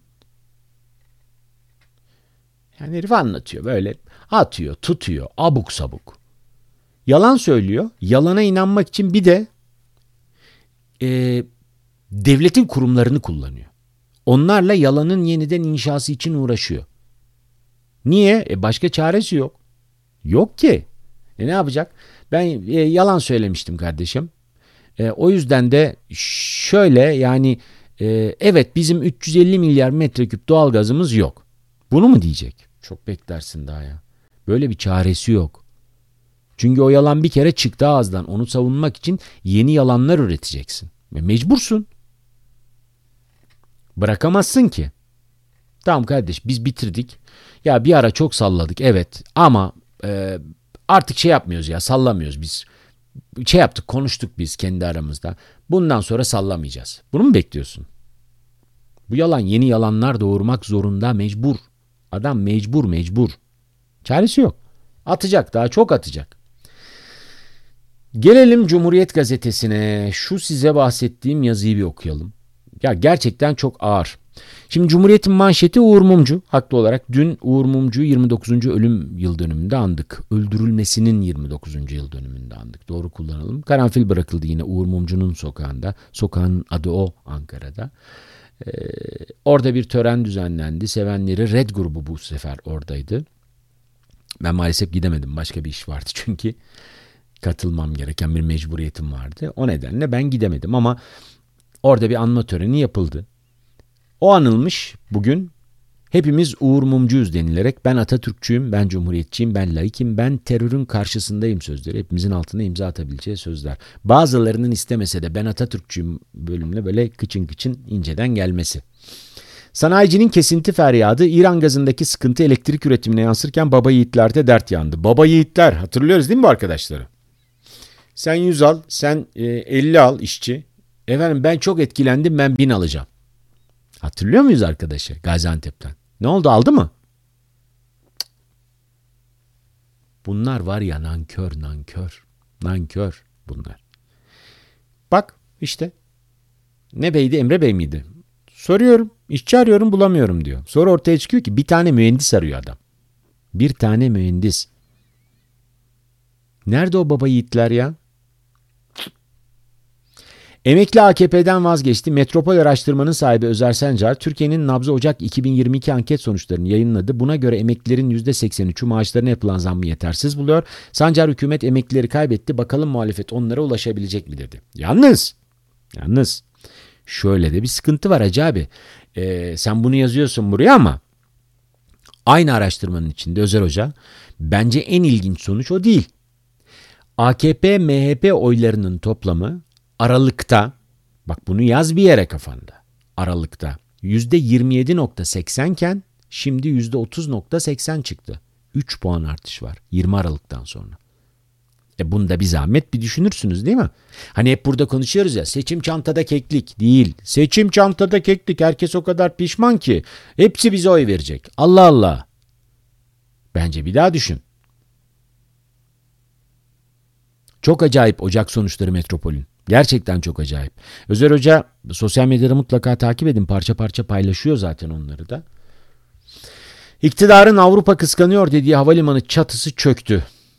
Yani herif anlatıyor böyle, atıyor, tutuyor, abuk sabuk. Yalan söylüyor. Yalana inanmak için bir de e, devletin kurumlarını kullanıyor. Onlarla yalanın yeniden inşası için uğraşıyor. Niye? E başka çaresi yok. Yok ki. E ne yapacak? Ben e, yalan söylemiştim kardeşim. E, o yüzden de şöyle yani e, evet bizim üç yüz elli milyar metreküp doğalgazımız yok. Bunu mu diyecek? Çok beklersin daha ya. Böyle bir çaresi yok. Çünkü o yalan bir kere çıktı ağızdan. Onu savunmak için yeni yalanlar üreteceksin. Ve mecbursun. Bırakamazsın ki. Tamam kardeş, biz bitirdik. Ya bir ara çok salladık evet ama e, artık şey yapmıyoruz ya, sallamıyoruz biz. Şey yaptık, konuştuk biz kendi aramızda. Bundan sonra sallamayacağız. Bunu mu bekliyorsun? Bu yalan yeni yalanlar doğurmak zorunda, mecbur. Adam mecbur mecbur. Çaresi yok. Atacak, daha çok atacak. Gelelim Cumhuriyet Gazetesi'ne. Şu size bahsettiğim yazıyı bir okuyalım. Ya gerçekten çok ağır. Şimdi Cumhuriyet'in manşeti Uğur Mumcu. Haklı olarak dün Uğur Mumcu'yu yirmi dokuzuncu ölüm yıl dönümünde andık. Öldürülmesinin yirmi dokuzuncu yıl dönümünde andık. Doğru kullanalım. Karanfil bırakıldı yine Uğur Mumcu'nun sokağında. Sokağın adı o, Ankara'da. Ee, orada bir tören düzenlendi. Sevenleri Red grubu bu sefer oradaydı. Ben maalesef gidemedim. Başka bir iş vardı çünkü. Katılmam gereken bir mecburiyetim vardı. O nedenle ben gidemedim ama orada bir anma töreni yapıldı. O anılmış bugün. Hepimiz Uğur Mumcuyuz denilerek ben Atatürkçüyüm, ben Cumhuriyetçiyim, ben laikim, ben terörün karşısındayım sözleri. Hepimizin altına imza atabileceği sözler. Bazılarının istemese de ben Atatürkçüyüm bölümle böyle kıçın kıçın inceden gelmesi. Sanayicinin kesinti feryadı, İran gazındaki sıkıntı elektrik üretimine yansırken baba yiğitlerde dert yandı. Baba yiğitler, hatırlıyoruz değil mi bu arkadaşları? Sen yüz al, sen e, elli al işçi. Efendim ben çok etkilendim, ben bin alacağım. Hatırlıyor muyuz arkadaşı Gaziantep'ten? Ne oldu, aldı mı? Bunlar var ya nankör nankör. Nankör bunlar. Bak işte. Ne beydi, Emre Bey miydi? Soruyorum, işçi arıyorum bulamıyorum diyor. Sonra ortaya çıkıyor ki bir tane mühendis arıyor adam. Bir tane mühendis. Nerede o baba yiğitler ya? Emekli A K P'den vazgeçti. Metropol Araştırma'nın sahibi Özer Sencar, Türkiye'nin nabzı Ocak iki bin yirmi iki anket sonuçlarını yayınladı. Buna göre emeklilerin yüzde seksen üçü maaşlarına yapılan zammı yetersiz buluyor. Sencar hükümet emeklileri kaybetti. Bakalım muhalefet onlara ulaşabilecek mi dedi. Yalnız, yalnız şöyle de bir sıkıntı var Hacı abi. Ee, sen bunu yazıyorsun buraya ama aynı araştırmanın içinde Özer Hoca, bence en ilginç sonuç o değil. A K P M H P oylarının toplamı Aralık'ta, bak bunu yaz bir yere kafanda. Aralık'ta yüzde yirmi yedi virgül seksen iken şimdi yüzde otuz virgül seksen çıktı. üç puan artış var yirmi Aralık'tan sonra. E bunda bir zahmet bir düşünürsünüz değil mi? Hani hep burada konuşuyoruz ya, seçim çantada keklik değil. Seçim çantada keklik, herkes o kadar pişman ki hepsi bize oy verecek. Allah Allah. Bence bir daha düşün. Çok acayip Ocak sonuçları Metropol'ün. Gerçekten çok acayip. Özer Hoca sosyal medyada mutlaka takip edin. Parça parça paylaşıyor zaten onları da. İktidarın Avrupa kıskanıyor dediği havalimanı çatısı çöktü.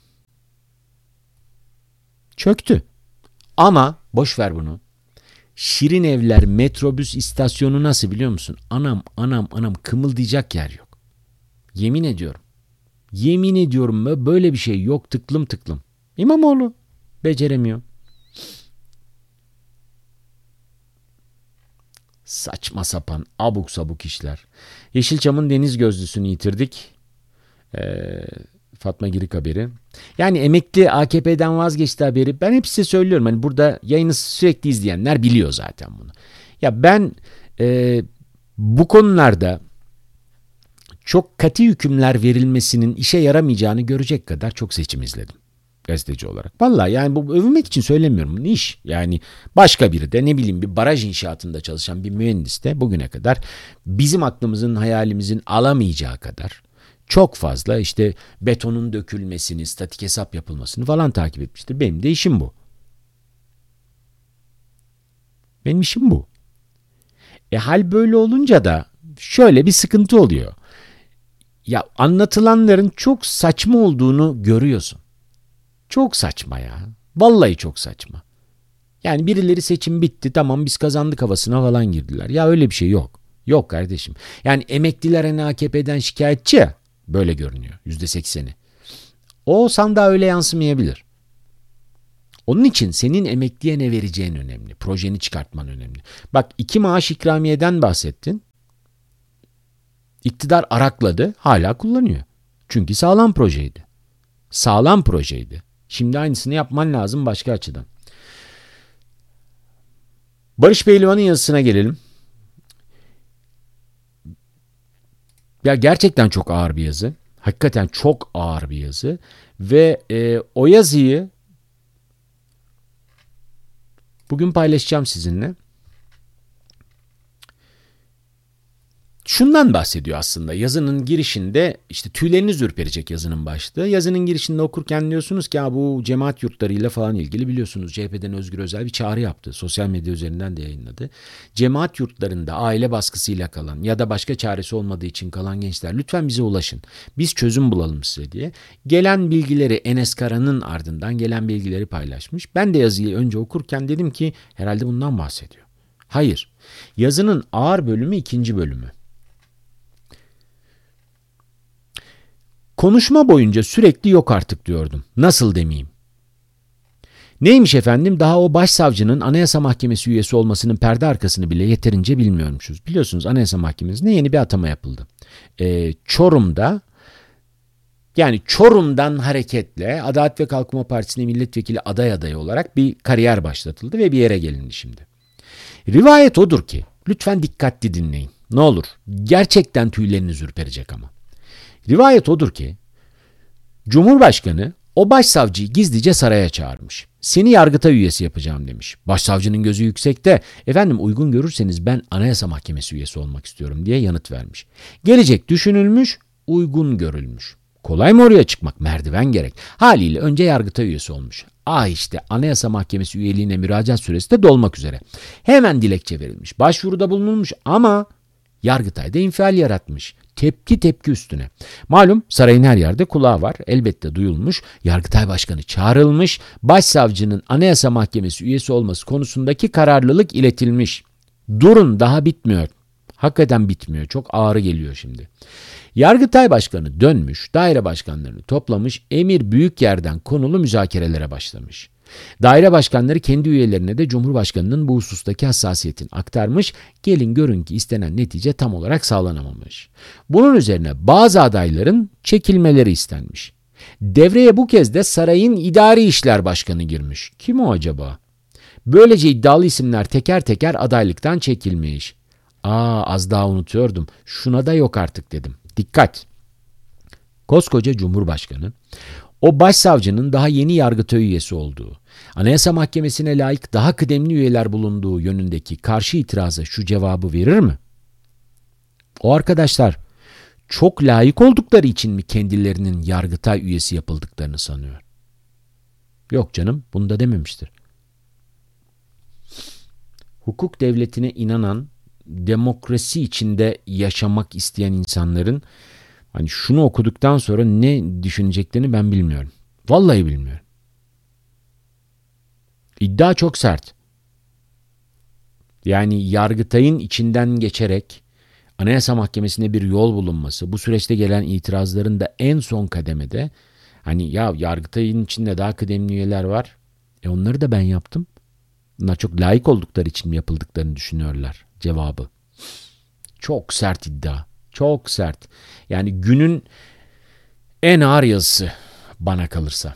Çöktü. Ama boş ver bunu. Şirin Evler metrobüs istasyonu nasıl biliyor musun? Anam anam anam kımıldayacak yer yok. Yemin ediyorum. Yemin ediyorum böyle bir şey yok, tıklım tıklım. İmamoğlu beceremiyor. Saçma sapan, abuk sabuk işler. Yeşilçam'ın deniz gözlüsünü yitirdik. Ee, Fatma Girik haberi. Yani emekli A K P'den vazgeçti haberi. Ben hep size söylüyorum. Hani burada yayını sürekli izleyenler biliyor zaten bunu. Ya ben e, bu konularda çok katı hükümler verilmesinin işe yaramayacağını görecek kadar çok seçim izledim. Gazeteci olarak. Vallahi yani bu övünmek için söylemiyorum. Ne iş? Yani başka biri de ne bileyim bir baraj inşaatında çalışan bir mühendis de bugüne kadar bizim aklımızın hayalimizin alamayacağı kadar çok fazla işte betonun dökülmesini, statik hesap yapılmasını falan takip etmiştir. Benim de işim bu. Benim işim bu. E hal böyle olunca da şöyle bir sıkıntı oluyor. Ya anlatılanların çok saçma olduğunu görüyorsun. Çok saçma ya. Vallahi çok saçma. Yani birileri seçim bitti, tamam biz kazandık havasına falan girdiler. Ya öyle bir şey yok. Yok kardeşim. Yani emekliler hani A K P'den şikayetçi ya. Böyle görünüyor. yüzde sekseni. O sandığa öyle yansımayabilir. Onun için senin emekliye ne vereceğin önemli. Projeni çıkartman önemli. Bak iki maaş ikramiyeden bahsettin. İktidar arakladı. Hala kullanıyor. Çünkü sağlam projeydi. Sağlam projeydi. Şimdi aynısını yapman lazım başka açıdan. Barış Pehlivan'ın yazısına gelelim. Ya gerçekten çok ağır bir yazı. Hakikaten çok ağır bir yazı. Ve e, o yazıyı bugün paylaşacağım sizinle. Şundan bahsediyor aslında. Yazının girişinde işte tüyleriniz ürperecek yazının başlığı. Yazının girişinde okurken diyorsunuz ki bu cemaat yurtlarıyla falan ilgili biliyorsunuz C H P'den Özgür Özel bir çağrı yaptı. Sosyal medya üzerinden de yayınladı. Cemaat yurtlarında aile baskısıyla kalan ya da başka çaresi olmadığı için kalan gençler lütfen bize ulaşın. Biz çözüm bulalım size diye. Gelen bilgileri Enes Kara'nın ardından gelen bilgileri paylaşmış. Ben de yazıyı önce okurken dedim ki herhalde bundan bahsediyor. Hayır. Yazının ağır bölümü ikinci bölümü. Konuşma boyunca sürekli yok artık diyordum. Nasıl demeyeyim? Neymiş efendim? Daha o başsavcının Anayasa Mahkemesi üyesi olmasının perde arkasını bile yeterince bilmiyormuşuz. Biliyorsunuz Anayasa Mahkemesi'ne yeni bir atama yapıldı. Ee, Çorum'da yani Çorum'dan hareketle Adalet ve Kalkınma Partisi'ne milletvekili aday adayı olarak bir kariyer başlatıldı ve bir yere gelindi şimdi. Rivayet odur ki, lütfen dikkatli dinleyin. Ne olur, gerçekten tüyleriniz ürperecek ama. Rivayet odur ki, Cumhurbaşkanı o başsavcıyı gizlice saraya çağırmış. Seni Yargıtay üyesi yapacağım demiş. Başsavcının gözü yüksekte. Efendim uygun görürseniz ben Anayasa Mahkemesi üyesi olmak istiyorum diye yanıt vermiş. Gelecek düşünülmüş, uygun görülmüş. Kolay mı oraya çıkmak? Merdiven gerek. Haliyle önce Yargıtay üyesi olmuş. Ah işte Anayasa Mahkemesi üyeliğine müracaat süresi de dolmak üzere. Hemen dilekçe verilmiş. Başvuruda bulunulmuş ama Yargıtay'da infial yaratmış. Tepki tepki üstüne. Malum sarayın her yerde kulağı var. Elbette duyulmuş. Yargıtay Başkanı çağrılmış. Başsavcının Anayasa Mahkemesi üyesi olması konusundaki kararlılık iletilmiş. Durun daha bitmiyor. Hakikaten bitmiyor. Çok ağrı geliyor şimdi. Yargıtay Başkanı dönmüş, daire başkanlarını toplamış, emir büyük yerden konulu müzakerelere başlamış. Daire başkanları kendi üyelerine de Cumhurbaşkanı'nın bu husustaki hassasiyetini aktarmış, gelin görün ki istenen netice tam olarak sağlanamamış. Bunun üzerine bazı adayların çekilmeleri istenmiş. Devreye bu kez de sarayın idari işler başkanı girmiş. Kim o acaba? Böylece iddialı isimler teker teker adaylıktan çekilmiş. Aa az daha unutuyordum. Şuna da yok artık dedim. Dikkat! Koskoca Cumhurbaşkanı, o başsavcının daha yeni Yargıtay üyesi olduğu, Anayasa Mahkemesi'ne layık daha kıdemli üyeler bulunduğu yönündeki karşı itiraza şu cevabı verir mi? O arkadaşlar çok layık oldukları için mi kendilerinin Yargıtay üyesi yapıldıklarını sanıyor? Yok canım, bunu da dememiştir. Hukuk devletine inanan, demokrasi içinde yaşamak isteyen insanların hani şunu okuduktan sonra ne düşüneceklerini ben bilmiyorum. Vallahi bilmiyorum. İddia çok sert. Yani Yargıtay'ın içinden geçerek Anayasa Mahkemesi'ne bir yol bulunması, bu süreçte gelen itirazların da en son kademede hani ya Yargıtay'ın içinde daha kıdemli üyeler var. E onları da ben yaptım. Bunlar çok layık oldukları için mi yapıldıklarını düşünüyorlar cevabı. Çok sert iddia. Çok sert. Yani günün en ağır yazısı bana kalırsa.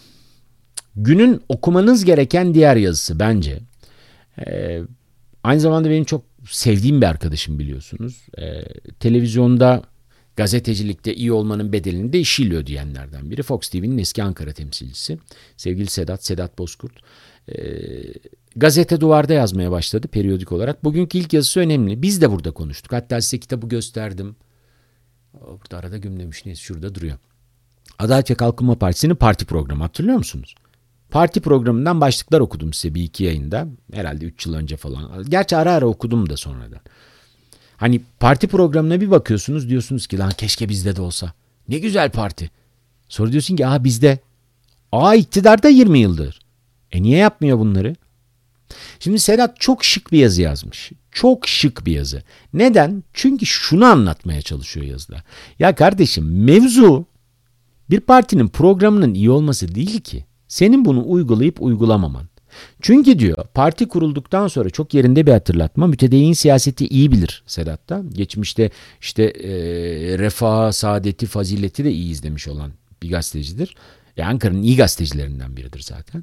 Günün okumanız gereken diğer yazısı bence. Ee, aynı zamanda benim çok sevdiğim bir arkadaşım biliyorsunuz. Ee, televizyonda gazetecilikte iyi olmanın bedelini de işiliyor diyenlerden biri. Fox T V'nin eski Ankara temsilcisi. Sevgili Sedat, Sedat Bozkurt. Ee, gazete Duvar'da yazmaya başladı periyodik olarak. Bugünkü ilk yazısı önemli. Biz de burada konuştuk. Hatta size kitabı gösterdim. Burada arada gümlemiş. Neyse şurada duruyor. Adalet ve Kalkınma Partisi'nin parti programı hatırlıyor musunuz? Parti programından başlıklar okudum size bir iki yayında. Herhalde üç yıl önce falan. Gerçi ara ara okudum da sonradan. Hani parti programına bir bakıyorsunuz diyorsunuz ki lan keşke bizde de olsa. Ne güzel parti. Sonra diyorsun ki aa bizde. Aa iktidarda yirmi yıldır. E niye yapmıyor bunları? Şimdi Sedat çok şık bir yazı yazmış. Çok şık bir yazı. Neden? Çünkü şunu anlatmaya çalışıyor yazıda. Ya kardeşim mevzu bir partinin programının iyi olması değil ki. Senin bunu uygulayıp uygulamaman. Çünkü diyor parti kurulduktan sonra çok yerinde bir hatırlatma. Mütedeyyin siyaseti iyi bilir Sedat'ta. Geçmişte işte e, refah, saadeti, fazileti de iyi izlemiş olan bir gazetecidir. E, Ankara'nın iyi gazetecilerinden biridir zaten.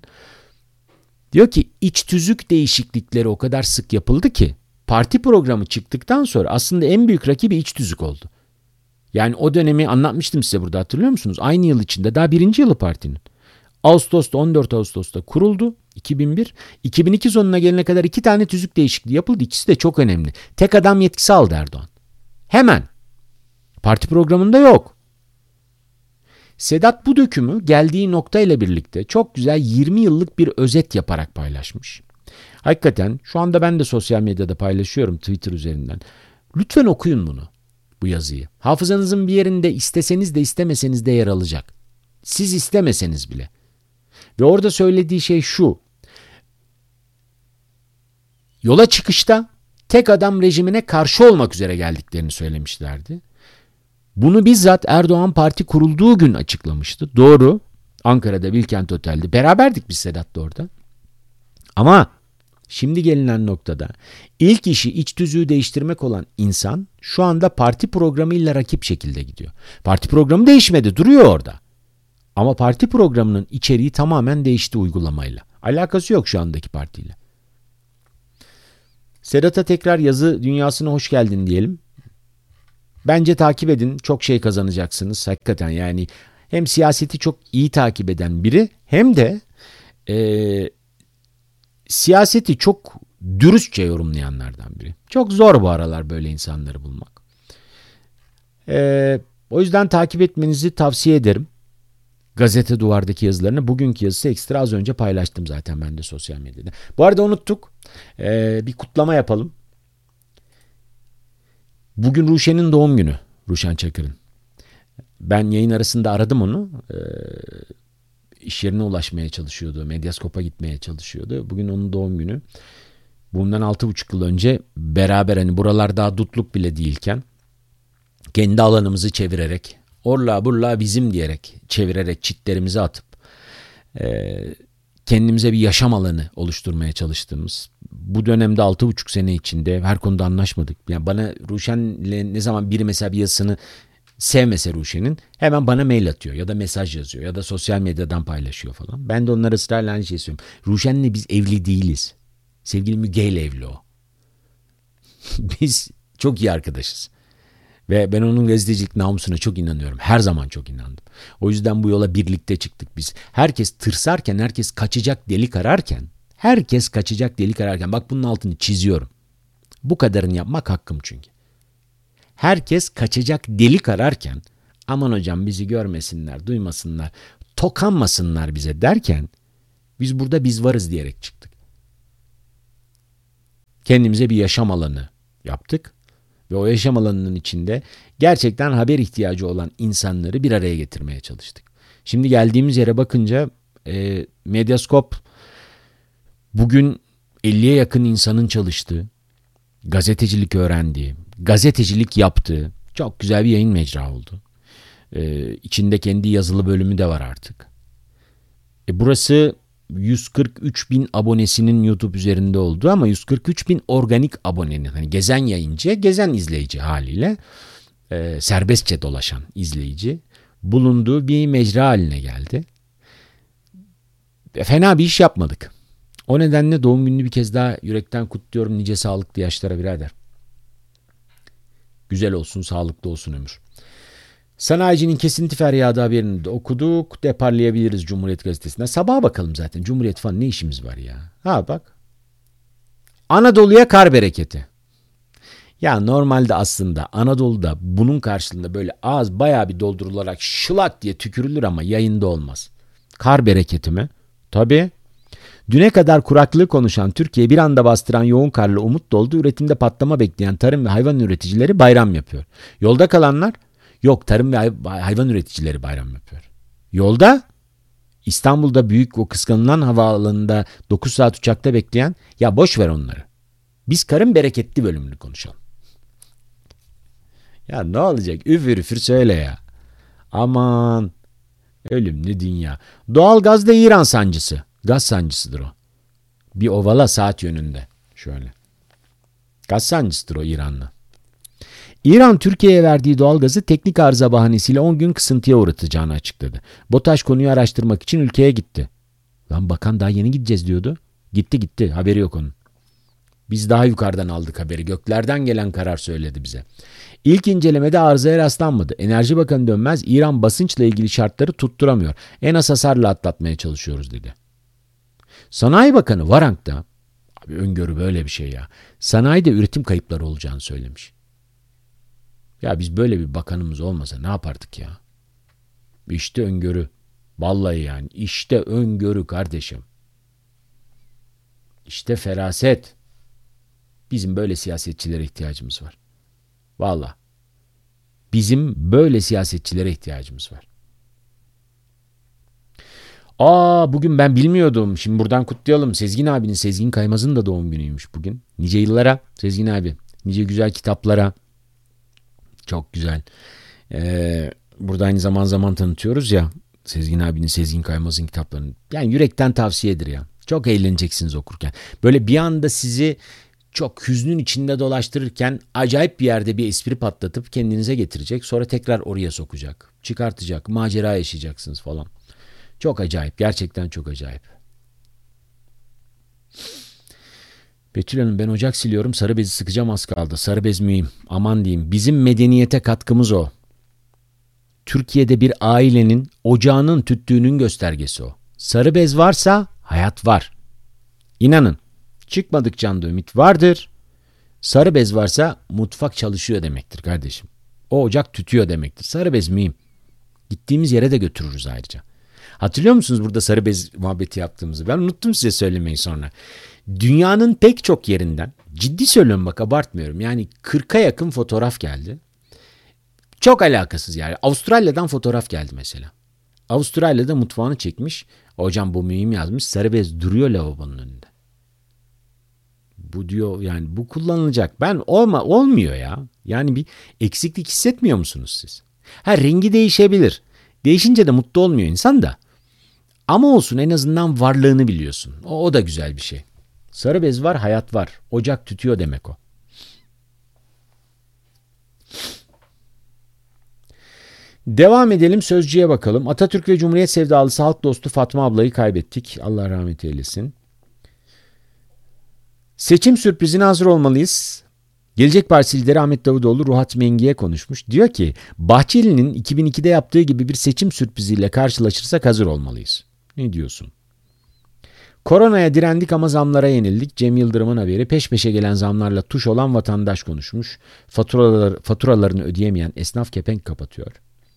Diyor ki iç tüzük değişiklikleri o kadar sık yapıldı ki parti programı çıktıktan sonra aslında en büyük rakibi iç tüzük oldu. Yani o dönemi anlatmıştım size burada hatırlıyor musunuz? Aynı yıl içinde daha birinci yılı partinin. Ağustos'ta on dört Ağustos'ta kuruldu iki bin bir. iki bin iki sonuna gelene kadar iki tane tüzük değişikliği yapıldı. İkisi de çok önemli. Tek adam yetkisi aldı Erdoğan. Hemen Parti programında yok. Sedat bu dökümü geldiği noktayla birlikte çok güzel yirmi yıllık bir özet yaparak paylaşmış. Hakikaten şu anda ben de sosyal medyada paylaşıyorum Twitter üzerinden. Lütfen okuyun bunu, bu yazıyı. Hafızanızın bir yerinde isteseniz de istemeseniz de yer alacak. Siz istemeseniz bile. Ve orada söylediği şey şu. Yola çıkışta tek adam rejimine karşı olmak üzere geldiklerini söylemişlerdi. Bunu bizzat Erdoğan parti kurulduğu gün açıklamıştı. Doğru. Ankara'da Bilkent Otel'de. Beraberdik biz Sedat'la orada. Ama şimdi gelinen noktada ilk işi iç tüzüğü değiştirmek olan insan şu anda parti programıyla rakip şekilde gidiyor. Parti programı değişmedi, duruyor orada. Ama parti programının içeriği tamamen değişti uygulamayla. Alakası yok şu andaki partiyle. Sedat'a tekrar yazı dünyasına hoş geldin diyelim. Bence takip edin. Çok şey kazanacaksınız. Hakikaten yani hem siyaseti çok iyi takip eden biri hem de e, siyaseti çok dürüstçe yorumlayanlardan biri. Çok zor bu aralar böyle insanları bulmak. E, o yüzden takip etmenizi tavsiye ederim. Gazete Duvar'daki yazılarını. Bugünkü yazısı ekstra az önce paylaştım zaten ben de sosyal medyada. Bu arada unuttuk. E, bir kutlama yapalım. Bugün Ruşen'in doğum günü. Ruşen Çakır'ın. Ben yayın arasında aradım onu. Ee, iş yerine ulaşmaya çalışıyordu. Medyaskop'a gitmeye çalışıyordu. Bugün onun doğum günü. Bundan altı buçuk yıl önce beraber hani buralar daha dutluk bile değilken kendi alanımızı çevirerek orla burla bizim diyerek çevirerek çitlerimizi atıp e, kendimize bir yaşam alanı oluşturmaya çalıştığımız bu dönemde altı buçuk sene içinde her konuda anlaşmadık. Yani bana Ruşen'le ne zaman biri mesela bir yazısını sevmese Ruşen'in hemen bana mail atıyor ya da mesaj yazıyor ya da sosyal medyadan paylaşıyor falan. Ben de onlara ısrarla aynı şeyi söylüyorum. Ruşen'le biz evli değiliz. Sevgili Müge ile evli o. Biz çok iyi arkadaşız. Ve ben onun gazetecilik namusuna çok inanıyorum. Her zaman çok inandım. O yüzden bu yola birlikte çıktık biz. Herkes tırsarken, herkes kaçacak delik ararken, herkes kaçacak delik ararken, bak bunun altını çiziyorum. Bu kadarını yapmak hakkım çünkü. Herkes kaçacak delik ararken, aman hocam bizi görmesinler, duymasınlar, tokanmasınlar bize derken, biz burada biz varız diyerek çıktık. Kendimize bir yaşam alanı yaptık. Ve o yaşam alanının içinde gerçekten haber ihtiyacı olan insanları bir araya getirmeye çalıştık. Şimdi geldiğimiz yere bakınca e, Medyaskop bugün elliye yakın insanın çalıştığı, gazetecilik öğrendiği, gazetecilik yaptığı çok güzel bir yayın mecra oldu. E, içinde kendi yazılı bölümü de var artık. E, burası yüz kırk üç bin abonesinin YouTube üzerinde olduğu ama yüz kırk üç bin organik abonenin, hani gezen yayıncı, gezen izleyici haliyle e, serbestçe dolaşan izleyici bulunduğu bir mecra haline geldi. E, fena bir iş yapmadık. O nedenle doğum gününü bir kez daha yürekten kutluyorum nice sağlıklı yaşlara birader. Güzel olsun, sağlıklı olsun ömür. Sanayicinin kesinti feryadı haberini de okuduk. Deparlayabiliriz Cumhuriyet Gazetesi'ne. Sabaha bakalım zaten. Cumhuriyet falan ne işimiz var ya? Ha bak. Anadolu'ya kar bereketi. Ya normalde aslında Anadolu'da bunun karşılığında böyle ağız bayağı bir doldurularak şılak diye tükürülür ama yayında olmaz. Kar bereketi mi? Tabii. Düne kadar kuraklığı konuşan Türkiye bir anda bastıran yoğun karla umut doldu. Üretimde patlama bekleyen tarım ve hayvan üreticileri bayram yapıyor. Yolda kalanlar yok, tarım ve hayvan üreticileri bayram yapıyor. Yolda İstanbul'da büyük o kıskanılan havaalanında dokuz saat uçakta bekleyen, ya boş ver onları. Biz karın bereketli bölümünü konuşalım. Ya ne olacak? Üfür üfür söyle ya. Aman ölümlü dünya. Doğalgaz da İran sancısı. Gaz sancısıdır o. Bir ovala saat yönünde. Şöyle. Gaz sancısıdır o İranlı. İran Türkiye'ye verdiği doğalgazı teknik arıza bahanesiyle on gün kısıntıya uğratacağını açıkladı. BOTAŞ konuyu araştırmak için ülkeye gitti. Lan bakan daha yeni gideceğiz diyordu. Gitti gitti, haberi yok onun. Biz daha yukarıdan aldık haberi. Göklerden gelen karar söyledi bize. İlk incelemede arızaya rastlanmadı. Enerji Bakanı Dönmez, İran basınçla ilgili şartları tutturamıyor. En az hasarla atlatmaya çalışıyoruz dedi. Sanayi Bakanı Varank da, abi öngörü böyle bir şey ya, sanayide üretim kayıpları olacağını söylemiş. Ya biz böyle bir bakanımız olmasa ne yapardık ya? İşte öngörü. Vallahi yani işte öngörü kardeşim. İşte feraset. Bizim böyle siyasetçilere ihtiyacımız var. Vallahi. Bizim böyle siyasetçilere ihtiyacımız var. Aa bugün ben bilmiyordum. Şimdi buradan kutlayalım. Sezgin abinin, Sezgin Kaymaz'ın da doğum günüymüş bugün. Nice yıllara Sezgin abi. Nice güzel kitaplara. Çok güzel. Ee, burada aynı zaman zaman tanıtıyoruz ya. Sezgin abinin, Sezgin Kaymaz'ın kitaplarını. Yani yürekten tavsiyedir ya. Çok eğleneceksiniz okurken. Böyle bir anda sizi çok hüznün içinde dolaştırırken acayip bir yerde bir espri patlatıp kendinize getirecek. Sonra tekrar oraya sokacak. Çıkartacak. Macera yaşayacaksınız falan. Çok acayip. Gerçekten çok acayip. Betül Hanım ben ocak siliyorum. Sarı bezi sıkacağım az kaldı. Sarı bez mühim. Aman diyeyim. Bizim medeniyete katkımız o. Türkiye'de bir ailenin ocağının tüttüğünün göstergesi o. Sarı bez varsa hayat var. İnanın. Çıkmadık canda ümit vardır. Sarı bez varsa mutfak çalışıyor demektir kardeşim. O ocak tütüyor demektir. Sarı bez mühim. Gittiğimiz yere de götürürüz ayrıca. Hatırlıyor musunuz burada sarı bez muhabbeti yaptığımızı? Ben unuttum size söylemeyi sonra. Dünyanın pek çok yerinden, ciddi söylüyorum bak abartmıyorum. Yani kırka yakın fotoğraf geldi. Çok alakasız yani. Avustralya'dan fotoğraf geldi mesela. Avustralya'da mutfağını çekmiş. Hocam bu mühim yazmış. Sarı bez duruyor lavabonun önünde. Bu diyor yani bu kullanılacak. Ben olma olmuyor ya. Yani bir eksiklik hissetmiyor musunuz siz? Ha rengi değişebilir. Değişince de mutlu olmuyor insan da. Ama olsun en azından varlığını biliyorsun. O, o da güzel bir şey. Sarı bez var, hayat var. Ocak tütüyor demek o. Devam edelim sözcüye bakalım. Atatürk ve Cumhuriyet sevdalısı halk dostu Fatma ablayı kaybettik. Allah rahmet eylesin. Seçim sürprizine hazır olmalıyız. Gelecek Partisi lideri Ahmet Davutoğlu Ruhat Mengi'ye konuşmuş. Diyor ki Bahçeli'nin iki bin ikide yaptığı gibi bir seçim sürpriziyle karşılaşırsak hazır olmalıyız. Ne diyorsun? Koronaya direndik ama zamlara yenildik. Cem Yıldırım'ın haberi peş peşe gelen zamlarla tuş olan vatandaş konuşmuş. Faturalar, faturalarını ödeyemeyen esnaf kepenk kapatıyor.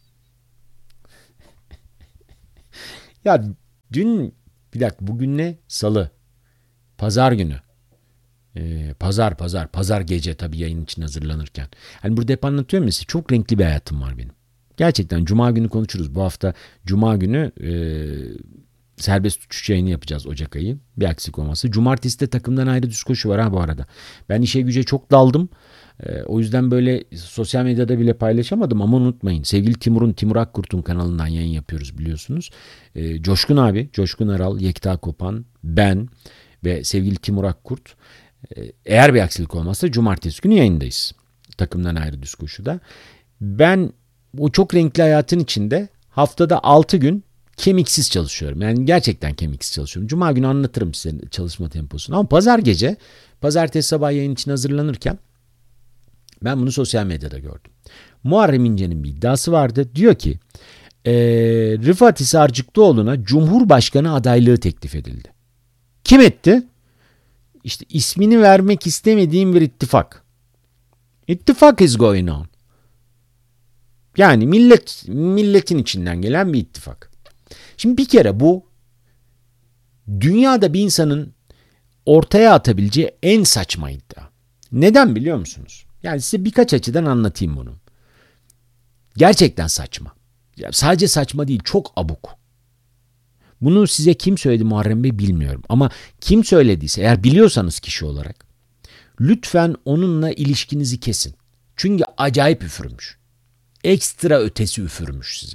Ya dün bir dakika bugün ne? Salı. Pazar günü. Ee, pazar pazar pazar gece tabii yayın için hazırlanırken. Hani burada hep anlatıyorum ya size çok renkli bir hayatım var benim. Gerçekten cuma günü konuşuruz. Bu hafta cuma günü e, serbest uçuş yayını yapacağız Ocak ayı. Bir aksilik olması. Cumartesi de takımdan ayrı düz koşu var ha bu arada. Ben işe güce çok daldım. E, o yüzden böyle sosyal medyada bile paylaşamadım ama unutmayın. Sevgili Timur'un, Timur Akkurt'un kanalından yayın yapıyoruz biliyorsunuz. E, Coşkun abi, Coşkun Aral, Yekta Kopan, ben ve sevgili Timur Akkurt. Eğer bir aksilik olmazsa cumartesi günü yayındayız. Takımdan ayrı düz koşuda. Ben o çok renkli hayatın içinde haftada altı gün kemiksiz çalışıyorum. Yani gerçekten kemiksiz çalışıyorum. Cuma günü anlatırım size çalışma temposunu. Ama pazar gece, pazartesi sabah yayın için hazırlanırken ben bunu sosyal medyada gördüm. Muharrem İnce'nin bir iddiası vardı. Diyor ki ee, Rıfat Hisarcıklıoğlu'na Cumhurbaşkanı adaylığı teklif edildi. Kim etti? İşte ismini vermek istemediğim bir ittifak. İttifak is going on. Yani millet milletin içinden gelen bir ittifak. Şimdi bir kere bu dünyada bir insanın ortaya atabileceği en saçma iddia. Neden biliyor musunuz? Yani size birkaç açıdan anlatayım bunu. Gerçekten saçma. Ya sadece saçma değil, çok abuk. Bunu size kim söyledi Muharrem Bey bilmiyorum. Ama kim söylediyse eğer biliyorsanız kişi olarak lütfen onunla ilişkinizi kesin. Çünkü acayip üfürmüş. Ekstra ötesi üfürmüş size.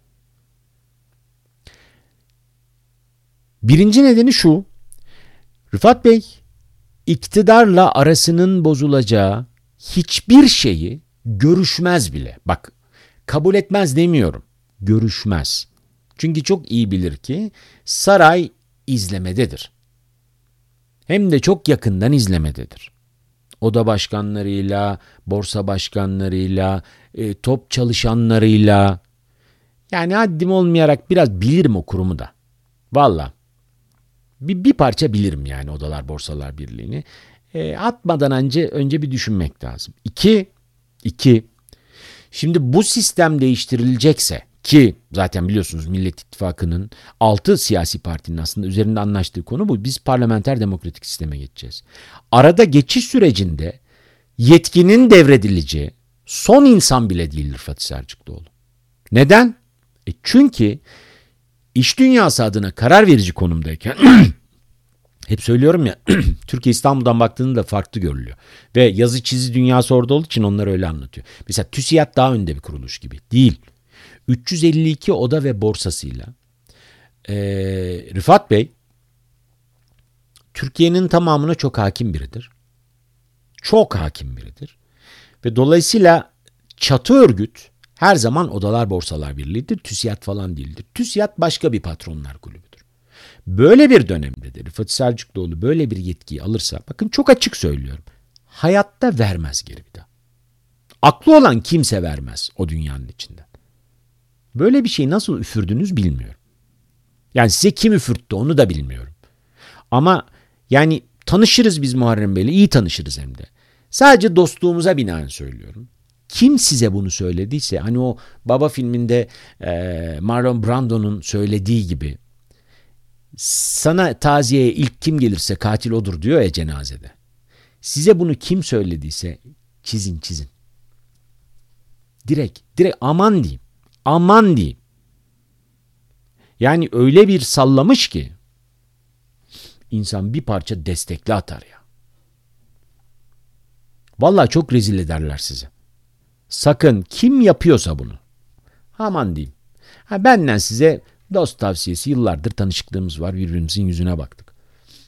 Birinci nedeni şu. Rıfat Bey iktidarla arasının bozulacağı hiçbir şeyi görüşmez bile. Bak kabul etmez demiyorum. Görüşmez. Çünkü çok iyi bilir ki saray izlemededir. Hem de çok yakından izlemededir. Oda başkanlarıyla, borsa başkanlarıyla, e, top çalışanlarıyla. Yani haddim olmayarak biraz bilirim o kurumu da. Valla. Bir, bir parça bilirim yani Odalar Borsalar Birliği'ni. E, atmadan önce önce bir düşünmek lazım. İki, iki Şimdi bu sistem değiştirilecekse, ki zaten biliyorsunuz Millet İttifakı'nın altı siyasi partinin aslında üzerinde anlaştığı konu bu. Biz parlamenter demokratik sisteme geçeceğiz. Arada geçiş sürecinde yetkinin devredileceği son insan bile değildir Fatih Sarcıklıoğlu. Neden? E çünkü iş dünyası adına karar verici konumdayken hep söylüyorum ya, Türkiye İstanbul'dan baktığında farklı görülüyor. Ve yazı çizi dünyası orada olduğu için onlar öyle anlatıyor. Mesela TÜSİAD daha önde bir kuruluş gibi. Değil. üç yüz elli iki oda ve borsasıyla e, Rıfat Bey Türkiye'nin tamamına çok hakim biridir. Çok hakim biridir. Ve dolayısıyla çatı örgüt her zaman Odalar Borsalar Birliği'dir. TÜSİAD falan değildir. TÜSİAD başka bir patronlar kulübüdür. Böyle bir dönemde de Rıfat Selçukluoğlu böyle bir yetkiyi alırsa, bakın çok açık söylüyorum, hayatta vermez geri bir daha. Aklı olan kimse vermez o dünyanın içinden. Böyle bir şey nasıl üfürdünüz bilmiyorum. Yani size kim üfürttü onu da bilmiyorum. Ama yani tanışırız biz Muharrem Bey'le, iyi tanışırız hem de. Sadece dostluğumuza binaen söylüyorum. Kim size bunu söylediyse, hani o Baba filminde e, Marlon Brando'nun söylediği gibi, sana taziyeye ilk kim gelirse katil odur diyor ya cenazede. Size bunu kim söylediyse çizin çizin. Direkt, direkt aman diyeyim. Aman diyeyim. Yani öyle bir sallamış ki insan bir parça destekli atar ya. Vallahi çok rezil ederler sizi. Sakın kim yapıyorsa bunu. Aman diyeyim. Ha, benden size dost tavsiyesi, yıllardır tanışıklığımız var. Birbirimizin yüzüne baktık.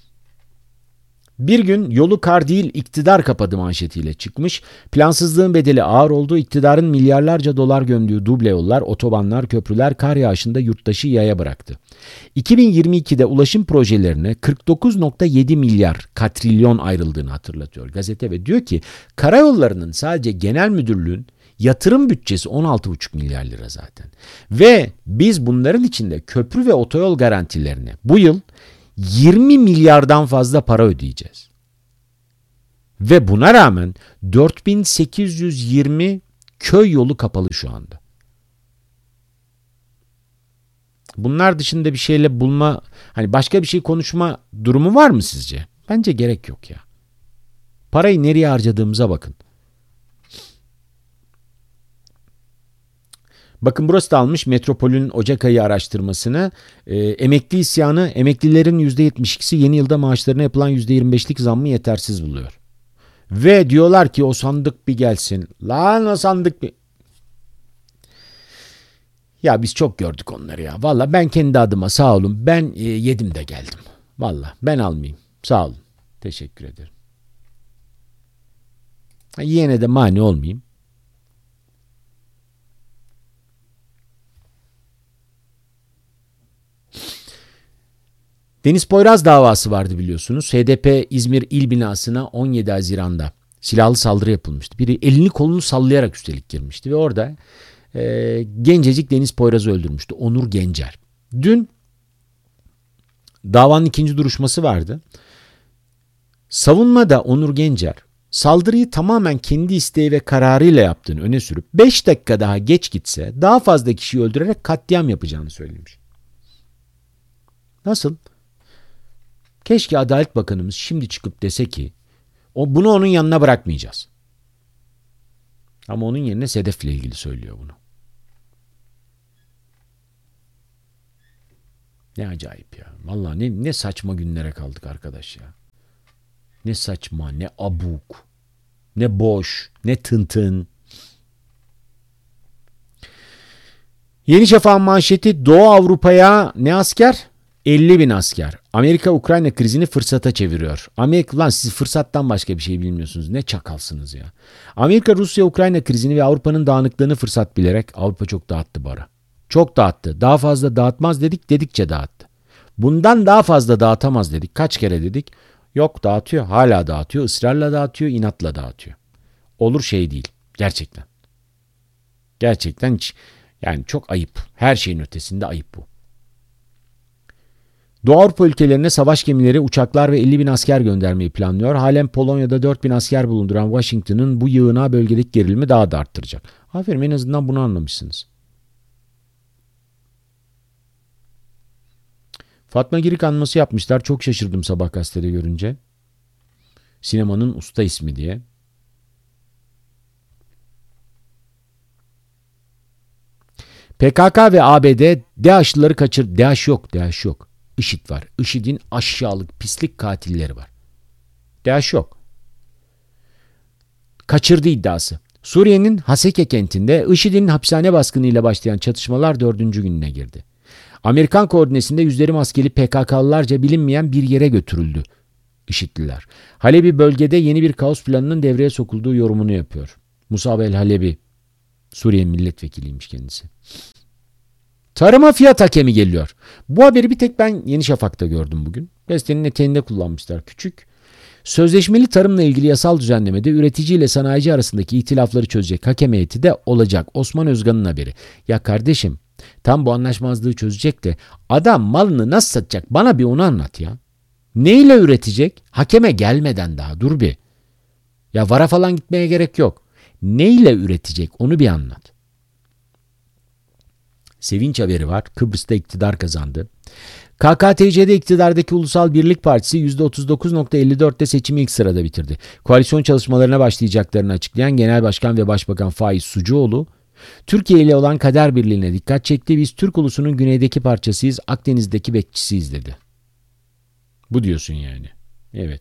Bir gün yolu kar değil iktidar kapadı manşetiyle çıkmış. Plansızlığın bedeli ağır oldu. İktidarın milyarlarca dolar gömdüğü duble yollar, otobanlar, köprüler kar yağışında yurttaşı yaya bıraktı. iki bin yirmi ikide ulaşım projelerine kırk dokuz nokta yedi milyar katrilyon ayrıldığını hatırlatıyor gazete ve diyor ki karayollarının sadece genel müdürlüğün yatırım bütçesi on altı buçuk milyar lira zaten. Ve biz bunların içinde köprü ve otoyol garantilerine bu yıl yirmi milyardan fazla para ödeyeceğiz. Ve buna rağmen dört bin sekiz yüz yirmi köy yolu kapalı şu anda. Bunlar dışında bir şeyle bulma, hani başka bir şey konuşma durumu var mı sizce? Bence gerek yok ya. Parayı nereye harcadığımıza bakın. Bakın burası da almış Metropol'ün Ocak ayı araştırmasını. E, emekli isyanı, emeklilerin yüzde yetmiş ikisi yeni yılda maaşlarına yapılan yüzde yirmi beşlik zammı yetersiz buluyor. Ve diyorlar ki o sandık bir gelsin. Lan o sandık bir... Ya biz çok gördük onları ya. Valla ben kendi adıma sağ olun. Ben e, yedim de geldim. Valla ben almayayım. Sağ olun. Teşekkür ederim. Yine de mani olmayayım. Deniz Poyraz davası vardı biliyorsunuz. H D P İzmir İl Binası'na on yedi Haziran'da silahlı saldırı yapılmıştı. Biri elini kolunu sallayarak üstelik girmişti ve orada e, gencecik Deniz Poyraz'ı öldürmüştü. Onur Gencer. Dün davanın ikinci duruşması vardı. Savunmada Onur Gencer saldırıyı tamamen kendi isteği ve kararıyla yaptığını öne sürüp beş dakika daha geç gitse daha fazla kişiyi öldürerek katliam yapacağını söylemiş. Nasıl? Keşke Adalet Bakanımız şimdi çıkıp dese ki o bunu onun yanına bırakmayacağız. Ama onun yerine Sedef'le ilgili söylüyor bunu. Ne acayip ya. Vallahi ne, ne saçma günlere kaldık arkadaş ya. Ne saçma, ne abuk, ne boş, ne tıntın. Yeni Şafak'ın manşeti Doğu Avrupa'ya ne asker? elli bin asker. Amerika Ukrayna krizini fırsata çeviriyor. Amerika lan siz fırsattan başka bir şey bilmiyorsunuz. Ne çakalsınız ya. Amerika Rusya Ukrayna krizini ve Avrupa'nın dağınıklığını fırsat bilerek Avrupa çok dağıttı bu ara. Çok dağıttı. Daha fazla dağıtmaz dedik, dedikçe dağıttı. Bundan daha fazla dağıtamaz dedik. Kaç kere dedik? Yok dağıtıyor. Hala dağıtıyor. Israrla dağıtıyor. İnatla dağıtıyor. Olur şey değil. Gerçekten. Gerçekten hiç, yani çok ayıp. Her şeyin ötesinde ayıp bu. Doğu Avrupa ülkelerine savaş gemileri, uçaklar ve elli bin asker göndermeyi planlıyor. Halen Polonya'da dört bin asker bulunduran Washington'ın bu yığınağı bölgedeki gerilimi daha da arttıracak. Aferin, en azından bunu anlamışsınız. Fatma Girik anması yapmışlar. Çok şaşırdım sabah gazetede görünce. Sinemanın usta ismi diye. P K K ve A B D DAEŞ'lıları kaçır. DAEŞ yok, DAEŞ yok. IŞİD var. IŞİD'in aşağılık, pislik katilleri var. DAEŞ yok. Kaçırdı iddiası. Suriye'nin Haseke kentinde IŞİD'in hapishane baskınıyla başlayan çatışmalar dördüncü gününe girdi. Amerikan koordinesinde yüzleri maskeli P K K'lılarca bilinmeyen bir yere götürüldü IŞİD'liler. Halebi bölgede yeni bir kaos planının devreye sokulduğu yorumunu yapıyor. Musab el-Halebi, Suriye milletvekiliymiş kendisi. Tarıma fiyat hakemi geliyor. Bu haberi bir tek ben Yeni Şafak'ta gördüm bugün. Gazetenin eteğinde kullanmışlar, küçük. Sözleşmeli tarımla ilgili yasal düzenlemede üretici ile sanayici arasındaki ihtilafları çözecek hakem heyeti de olacak. Osman Özgan'ın haberi. Ya kardeşim, tam bu anlaşmazlığı çözecek de adam malını nasıl satacak? Bana bir onu anlat ya. Neyle üretecek? Hakeme gelmeden daha dur bir. Ya vara falan gitmeye gerek yok. Neyle üretecek? Onu bir anlat. Sevinç haberi var. Kıbrıs'ta iktidar kazandı. K K T C'de iktidardaki Ulusal Birlik Partisi yüzde otuz dokuz virgül elli dörtte seçimi ilk sırada bitirdi. Koalisyon çalışmalarına başlayacaklarını açıklayan Genel Başkan ve Başbakan Faiz Sucuoğlu, Türkiye ile olan kader birliğine dikkat çekti. Biz Türk ulusunun güneydeki parçasıyız, Akdeniz'deki bekçisiyiz dedi. Bu diyorsun yani. Evet.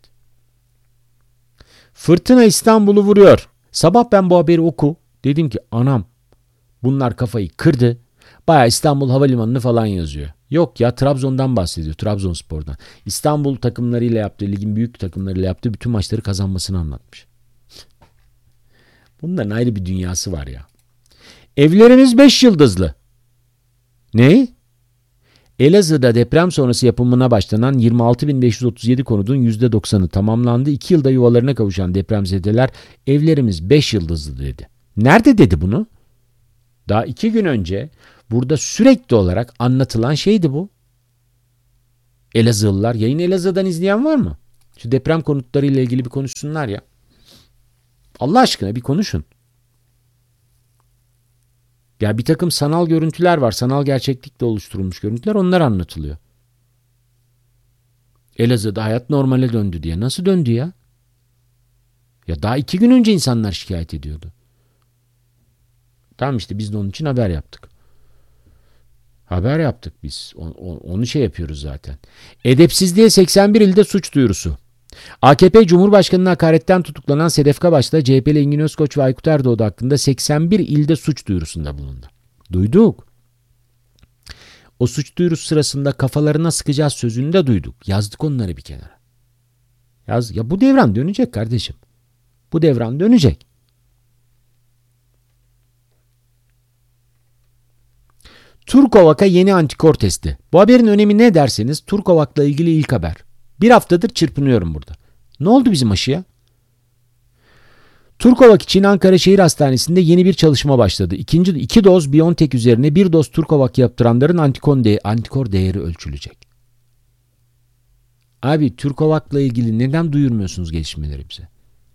Fırtına İstanbul'u vuruyor. Sabah ben bu haberi oku. Dedim ki anam, bunlar kafayı kırdı. Bayağı İstanbul Havalimanı'nı falan yazıyor. Yok ya, Trabzon'dan bahsediyor. Trabzonspor'dan. İstanbul takımlarıyla yaptığı, ligin büyük takımlarıyla yaptığı bütün maçları kazanmasını anlatmış. Bunların ayrı bir dünyası var ya. Evlerimiz beş yıldızlı. Ne? Elazığ'da deprem sonrası yapımına başlanan yirmi altı bin beş yüz otuz yedi konutun yüzde doksanı tamamlandı. iki yılda yuvalarına kavuşan depremzedeler evlerimiz beş yıldızlı dedi. Nerede dedi bunu? Daha iki gün önce burada sürekli olarak anlatılan şeydi bu. Elazığlılar, yayın Elazığ'dan izleyen var mı? Şu deprem konutları ile ilgili bir konuşsunlar ya. Allah aşkına bir konuşun. Ya bir takım sanal görüntüler var. Sanal gerçeklikle oluşturulmuş görüntüler, onlar anlatılıyor. Elazığ'da hayat normale döndü diye. Nasıl döndü ya? Ya daha iki gün önce insanlar şikayet ediyordu. Tamam işte biz de onun için haber yaptık. Haber yaptık biz. O, o, onu şey yapıyoruz zaten. Edepsizliğe seksen bir ilde suç duyurusu. A K P Cumhurbaşkanı'na hakaretten tutuklanan Sedef Kabaş'ta C H P'li Engin Özkoç ve Aykut Erdoğdu hakkında seksen bir ilde suç duyurusunda bulundu. Duyduk. O suç duyurusu sırasında kafalarına sıkacağız sözünü de duyduk. Yazdık onları bir kenara. Yaz, ya bu devran dönecek kardeşim. Bu devran dönecek. Turkovak'a yeni antikor testi. Bu haberin önemi ne derseniz, Turkovak'la ilgili ilk haber. Bir haftadır çırpınıyorum burada. Ne oldu bizim aşıya? Turkovak için Ankara Şehir Hastanesi'nde yeni bir çalışma başladı. İkinci, iki doz BioNTech üzerine bir doz Turkovak yaptıranların antikor, de- antikor değeri ölçülecek. Abi Turkovak'la ilgili neden duyurmuyorsunuz gelişmelerimizi?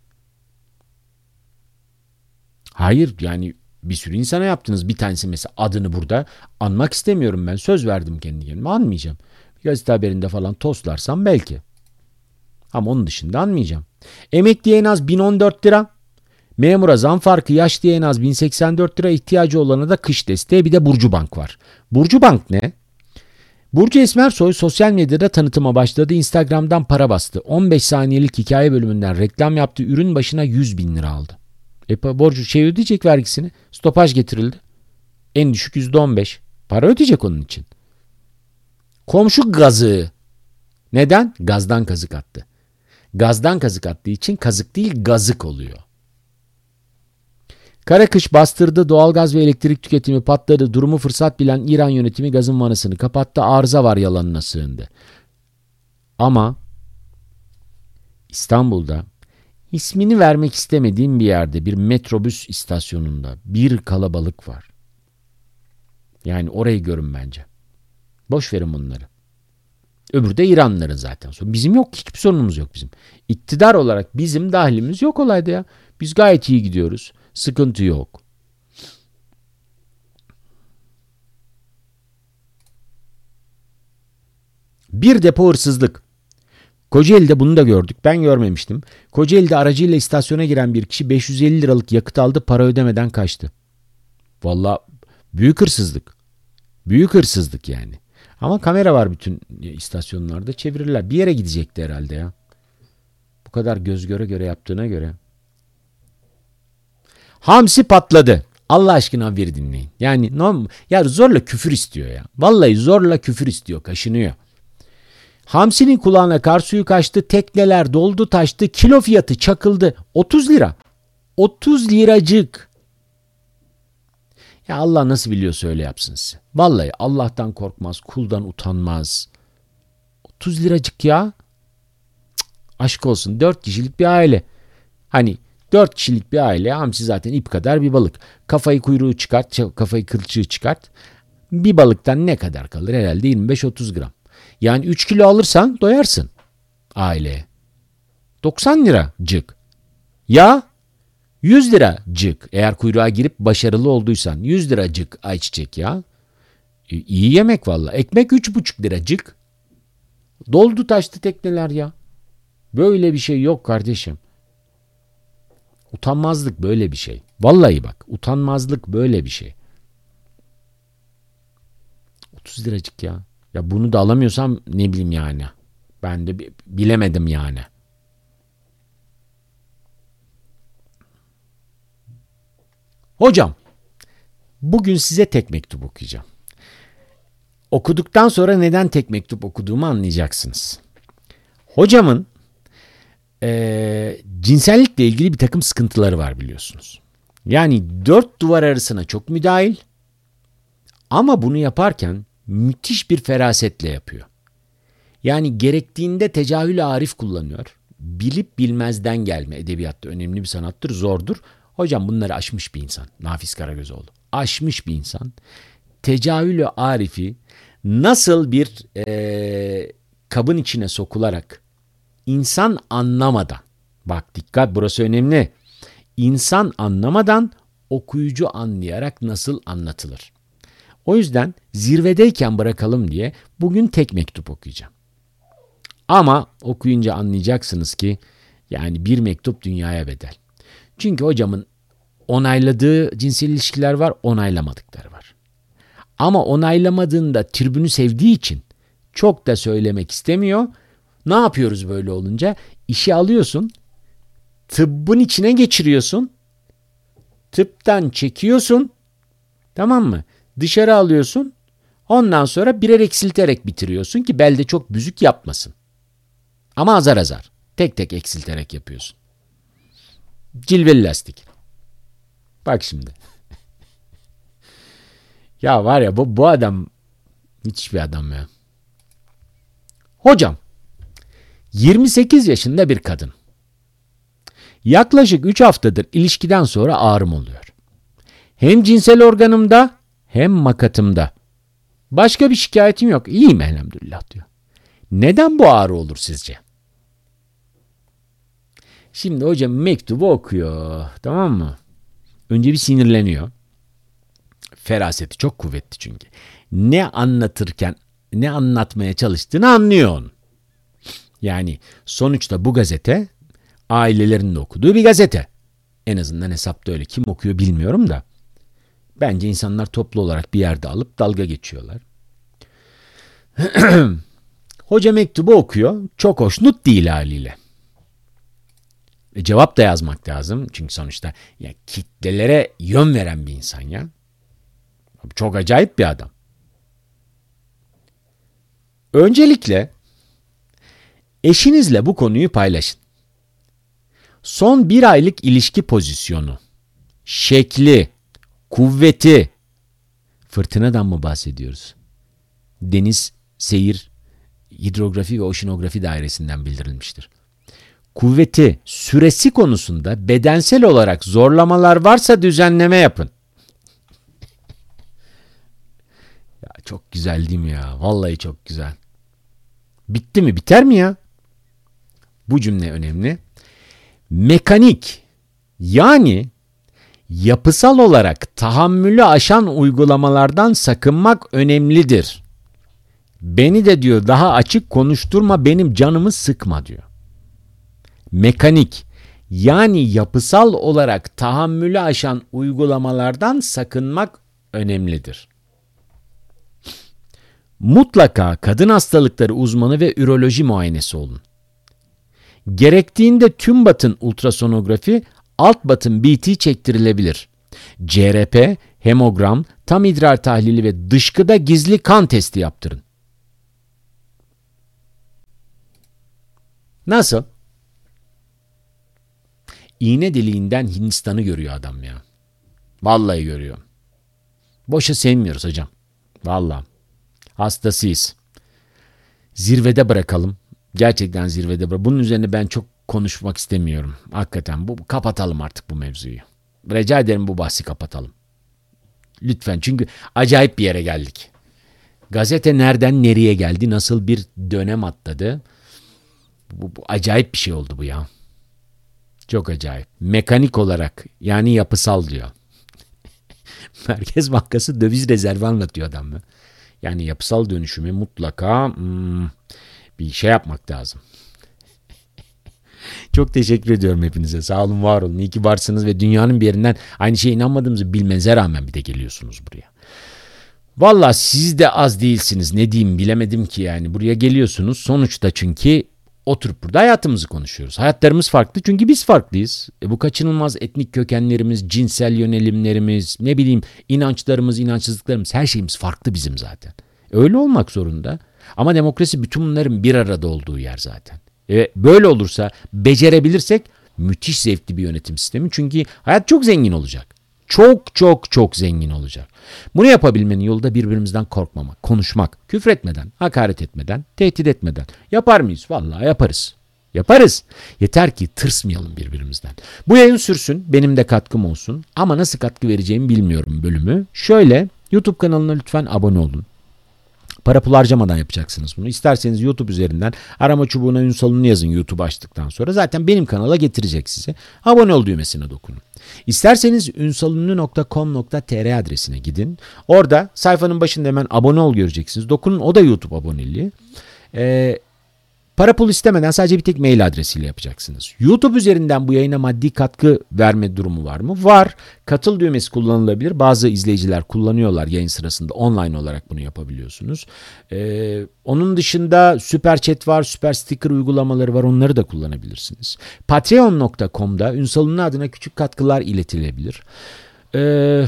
Hayır yani bir sürü insana yaptınız. Bir tanesi mesela, adını burada anmak istemiyorum ben. Söz verdim kendi kendime, anmayacağım. Bir gazete haberinde falan toslarsam belki. Ama onun dışında anmayacağım. Emekliye en az bin on dört lira. Memura zam farkı, yaşlıya en az bin seksen dört lira, ihtiyacı olana da kış desteği, bir de Burcu Bank var. Burcu Bank ne? Burcu Esmersoy sosyal medyada tanıtıma başladı. Instagram'dan para bastı. on beş saniyelik hikaye bölümünden reklam yaptı. Ürün başına yüz bin lira aldı. E borcu şey ödeyecek vergisini. Stopaj getirildi. En düşük yüzde on beş. Para ödeyecek onun için. Komşu gazı. Neden? Gazdan kazık attı. Gazdan kazık attığı için kazık değil gazık oluyor. Kara kış bastırdı, doğalgaz ve elektrik tüketimi patladı. Durumu fırsat bilen İran yönetimi gazın vanasını kapattı. Arıza var yalanına sığındı. Ama İstanbul'da ismini vermek istemediğim bir yerde, bir metrobüs istasyonunda bir kalabalık var. Yani orayı görün bence. Boş verin bunları. Öbürü de İranlıların zaten. Bizim yok. Hiçbir sorunumuz yok bizim. İktidar olarak bizim dahilimiz yok olayda ya. Biz gayet iyi gidiyoruz. Sıkıntı yok. Bir depo hırsızlık. Kocaeli'de bunu da gördük. Ben görmemiştim. Kocaeli'de aracıyla istasyona giren bir kişi beş yüz elli liralık yakıt aldı, para ödemeden kaçtı. Vallahi büyük hırsızlık. Büyük hırsızlık yani. Ama kamera var bütün istasyonlarda, çevirirler. Bir yere gidecekti herhalde ya. Bu kadar göz göre göre yaptığına göre. Hamsi patladı. Allah aşkına bir dinleyin. Yani normal, ya zorla küfür istiyor ya. Vallahi zorla küfür istiyor, kaşınıyor. Hamsinin kulağına kar suyu kaçtı, tekneler doldu taştı, kilo fiyatı çakıldı. otuz lira. otuz liracık. Ya Allah nasıl biliyorsa öyle yapsın size. Vallahi Allah'tan korkmaz, kuldan utanmaz. otuz liracık ya. Cık, aşk olsun, dört kişilik bir aile. Hani dört kişilik bir aile, hamsi zaten ip kadar bir balık. Kafayı kuyruğu çıkart, kafayı kılçığı çıkart. Bir balıktan ne kadar kalır? Herhalde yirmi beş otuz gram. Yani üç kilo alırsan doyarsın aileye. doksan liracık. Ya yüz liracık. Eğer kuyruğa girip başarılı olduysan yüz liracık ayçiçek ya. E, iyi yemek valla. Ekmek üç buçuk liracık. Doldu taştı tekneler ya. Böyle bir şey yok kardeşim. Utanmazlık böyle bir şey. Vallahi bak, utanmazlık böyle bir şey. otuz liracık ya. Ya bunu da alamıyorsam ne bileyim yani. Ben de bilemedim yani. Hocam, bugün size tek mektup okuyacağım. Okuduktan sonra neden tek mektup okuduğumu anlayacaksınız. Hocamın ee, cinsellikle ilgili bir takım sıkıntıları var biliyorsunuz. Yani dört duvar arasına çok müdahil ama bunu yaparken müthiş bir ferasetle yapıyor. Yani gerektiğinde tecahül arif kullanıyor. Bilip bilmezden gelme edebiyatta önemli bir sanattır, zordur. Hocam bunları aşmış bir insan. Nafiz Karagözoğlu. Aşmış bir insan. Tecahül arifi nasıl bir ee, kabın içine sokularak insan anlamadan, bak dikkat burası önemli. İnsan anlamadan okuyucu anlayarak nasıl anlatılır? O yüzden zirvedeyken bırakalım diye bugün tek mektup okuyacağım. Ama okuyunca anlayacaksınız ki yani bir mektup dünyaya bedel. Çünkü hocamın onayladığı cinsel ilişkiler var, onaylamadıkları var. Ama onaylamadığında tribünü sevdiği için çok da söylemek istemiyor. Ne yapıyoruz böyle olunca? İşi alıyorsun, tıbbın içine geçiriyorsun, tıptan çekiyorsun, tamam mı? Dışarı alıyorsun, ondan sonra birer eksilterek bitiriyorsun ki belde çok büzük yapmasın. Ama azar azar, tek tek eksilterek yapıyorsun. Cilveli lastik. Bak şimdi. Ya var ya bu, bu adam müthiş bir adam ya. Hocam, yirmi sekiz yaşında bir kadın. Yaklaşık üç haftadır ilişkiden sonra ağrım oluyor. Hem cinsel organımda hem makatımda. Başka bir şikayetim yok. İyiyim elhamdülillah diyor. Neden bu ağrı olur sizce? Şimdi hocam mektubu okuyor. Tamam mı? Önce bir sinirleniyor. Feraseti çok kuvvetli çünkü. Ne anlatırken, ne anlatmaya çalıştığını anlıyor onun. Yani sonuçta bu gazete ailelerin de okuduğu bir gazete. En azından hesapta öyle. Kim okuyor bilmiyorum da. Bence insanlar toplu olarak bir yerde alıp dalga geçiyorlar. Hoca mektubu okuyor. Çok hoşnut değil haliyle. E cevap da yazmak lazım. Çünkü sonuçta ya kitlelere yön veren bir insan ya. Çok acayip bir adam. Öncelikle eşinizle bu konuyu paylaşın. Son bir aylık ilişki pozisyonu, şekli, kuvveti, fırtınadan mı bahsediyoruz? Deniz, seyir, hidrografi ve oşinografi dairesinden bildirilmiştir. Kuvveti, süresi konusunda bedensel olarak zorlamalar varsa düzenleme yapın. Ya çok güzel değil mi ya? Vallahi çok güzel. Bitti mi? Biter mi ya? Bu cümle önemli. Mekanik, yani yapısal olarak tahammülü aşan uygulamalardan sakınmak önemlidir. Beni de diyor daha açık konuşturma, benim canımı sıkma diyor. Mekanik, yani yapısal olarak tahammülü aşan uygulamalardan sakınmak önemlidir. Mutlaka kadın hastalıkları uzmanı ve üroloji muayenesi olun. Gerektiğinde tüm batın ultrasonografi, alt batın B T çektirilebilir. C R P, hemogram, tam idrar tahlili ve dışkıda gizli kan testi yaptırın. Nasıl? İğne deliğinden Hindistan'ı görüyor adam ya. Vallahi görüyor. Boşa sevmiyoruz hocam. Vallahi. Hastasıyız. Zirvede bırakalım. Gerçekten zirvede bırakalım. Bunun üzerine ben çok konuşmak istemiyorum. Hakikaten bu, kapatalım artık bu mevzuyu. Rica ederim, bu bahsi kapatalım. Lütfen, çünkü acayip bir yere geldik. Gazete nereden nereye geldi? Nasıl bir dönem atladı? Bu, bu acayip bir şey oldu bu ya. Çok acayip. Mekanik olarak, yani yapısal diyor. Merkez Bankası döviz rezervi anlatıyor adam mı? Yani yapısal dönüşümü mutlaka hmm, bir şey yapmak lazım. Çok teşekkür ediyorum hepinize. Sağ olun, var olun. İyi ki varsınız ve dünyanın bir yerinden aynı şeye inanmadığımızı bilmenize rağmen bir de geliyorsunuz buraya. Vallahi siz de az değilsiniz. Ne diyeyim, bilemedim ki yani. Buraya geliyorsunuz. Sonuçta çünkü oturup burada hayatımızı konuşuyoruz. Hayatlarımız farklı çünkü biz farklıyız. E bu kaçınılmaz. Etnik kökenlerimiz, cinsel yönelimlerimiz, ne bileyim inançlarımız, inançsızlıklarımız, her şeyimiz farklı bizim zaten. Öyle olmak zorunda. Ama demokrasi bütün bunların bir arada olduğu yer zaten. E böyle olursa, becerebilirsek müthiş zevkli bir yönetim sistemi. Çünkü hayat çok zengin olacak. Çok çok çok zengin olacak. Bunu yapabilmenin yolu da birbirimizden korkmamak, konuşmak, küfretmeden, hakaret etmeden, tehdit etmeden. Yapar mıyız? Vallahi yaparız. Yaparız. Yeter ki tırsmayalım birbirimizden. Bu yayın sürsün, benim de katkım olsun. Ama nasıl katkı vereceğimi bilmiyorum bölümü. Şöyle, YouTube kanalına lütfen abone olun. Para pul harcamadan yapacaksınız bunu. İsterseniz YouTube üzerinden arama çubuğuna Ünsal'ını yazın YouTube açtıktan sonra. Zaten benim kanala getirecek sizi. Abone ol düğmesine dokunun. İsterseniz ünsalünlü nokta com nokta tr adresine gidin. Orada sayfanın başında hemen abone ol göreceksiniz. Dokunun, o da YouTube aboneliği. Ee, Para pul istemeden sadece bir tek mail adresiyle yapacaksınız. YouTube üzerinden bu yayına maddi katkı verme durumu var mı? Var. Katıl düğmesi kullanılabilir. Bazı izleyiciler kullanıyorlar yayın sırasında. Online olarak bunu yapabiliyorsunuz. Ee, onun dışında süper chat var, süper sticker uygulamaları var. Onları da kullanabilirsiniz. patreon nokta com'da Ünsal'ın adına küçük katkılar iletilebilir. Ee,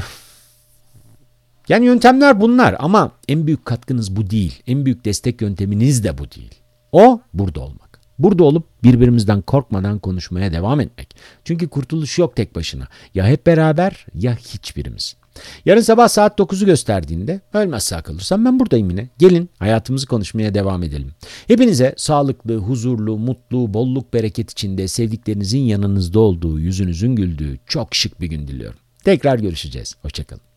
yani yöntemler bunlar ama en büyük katkınız bu değil. En büyük destek yönteminiz de bu değil. O burada olmak. Burada olup birbirimizden korkmadan konuşmaya devam etmek. Çünkü kurtuluş yok tek başına. Ya hep beraber ya hiçbirimiz. Yarın sabah saat dokuzu gösterdiğinde ölmez sağ kalırsam ben buradayım yine. Gelin hayatımızı konuşmaya devam edelim. Hepinize sağlıklı, huzurlu, mutlu, bolluk, bereket içinde sevdiklerinizin yanınızda olduğu, yüzünüzün güldüğü çok şık bir gün diliyorum. Tekrar görüşeceğiz. Hoşçakalın.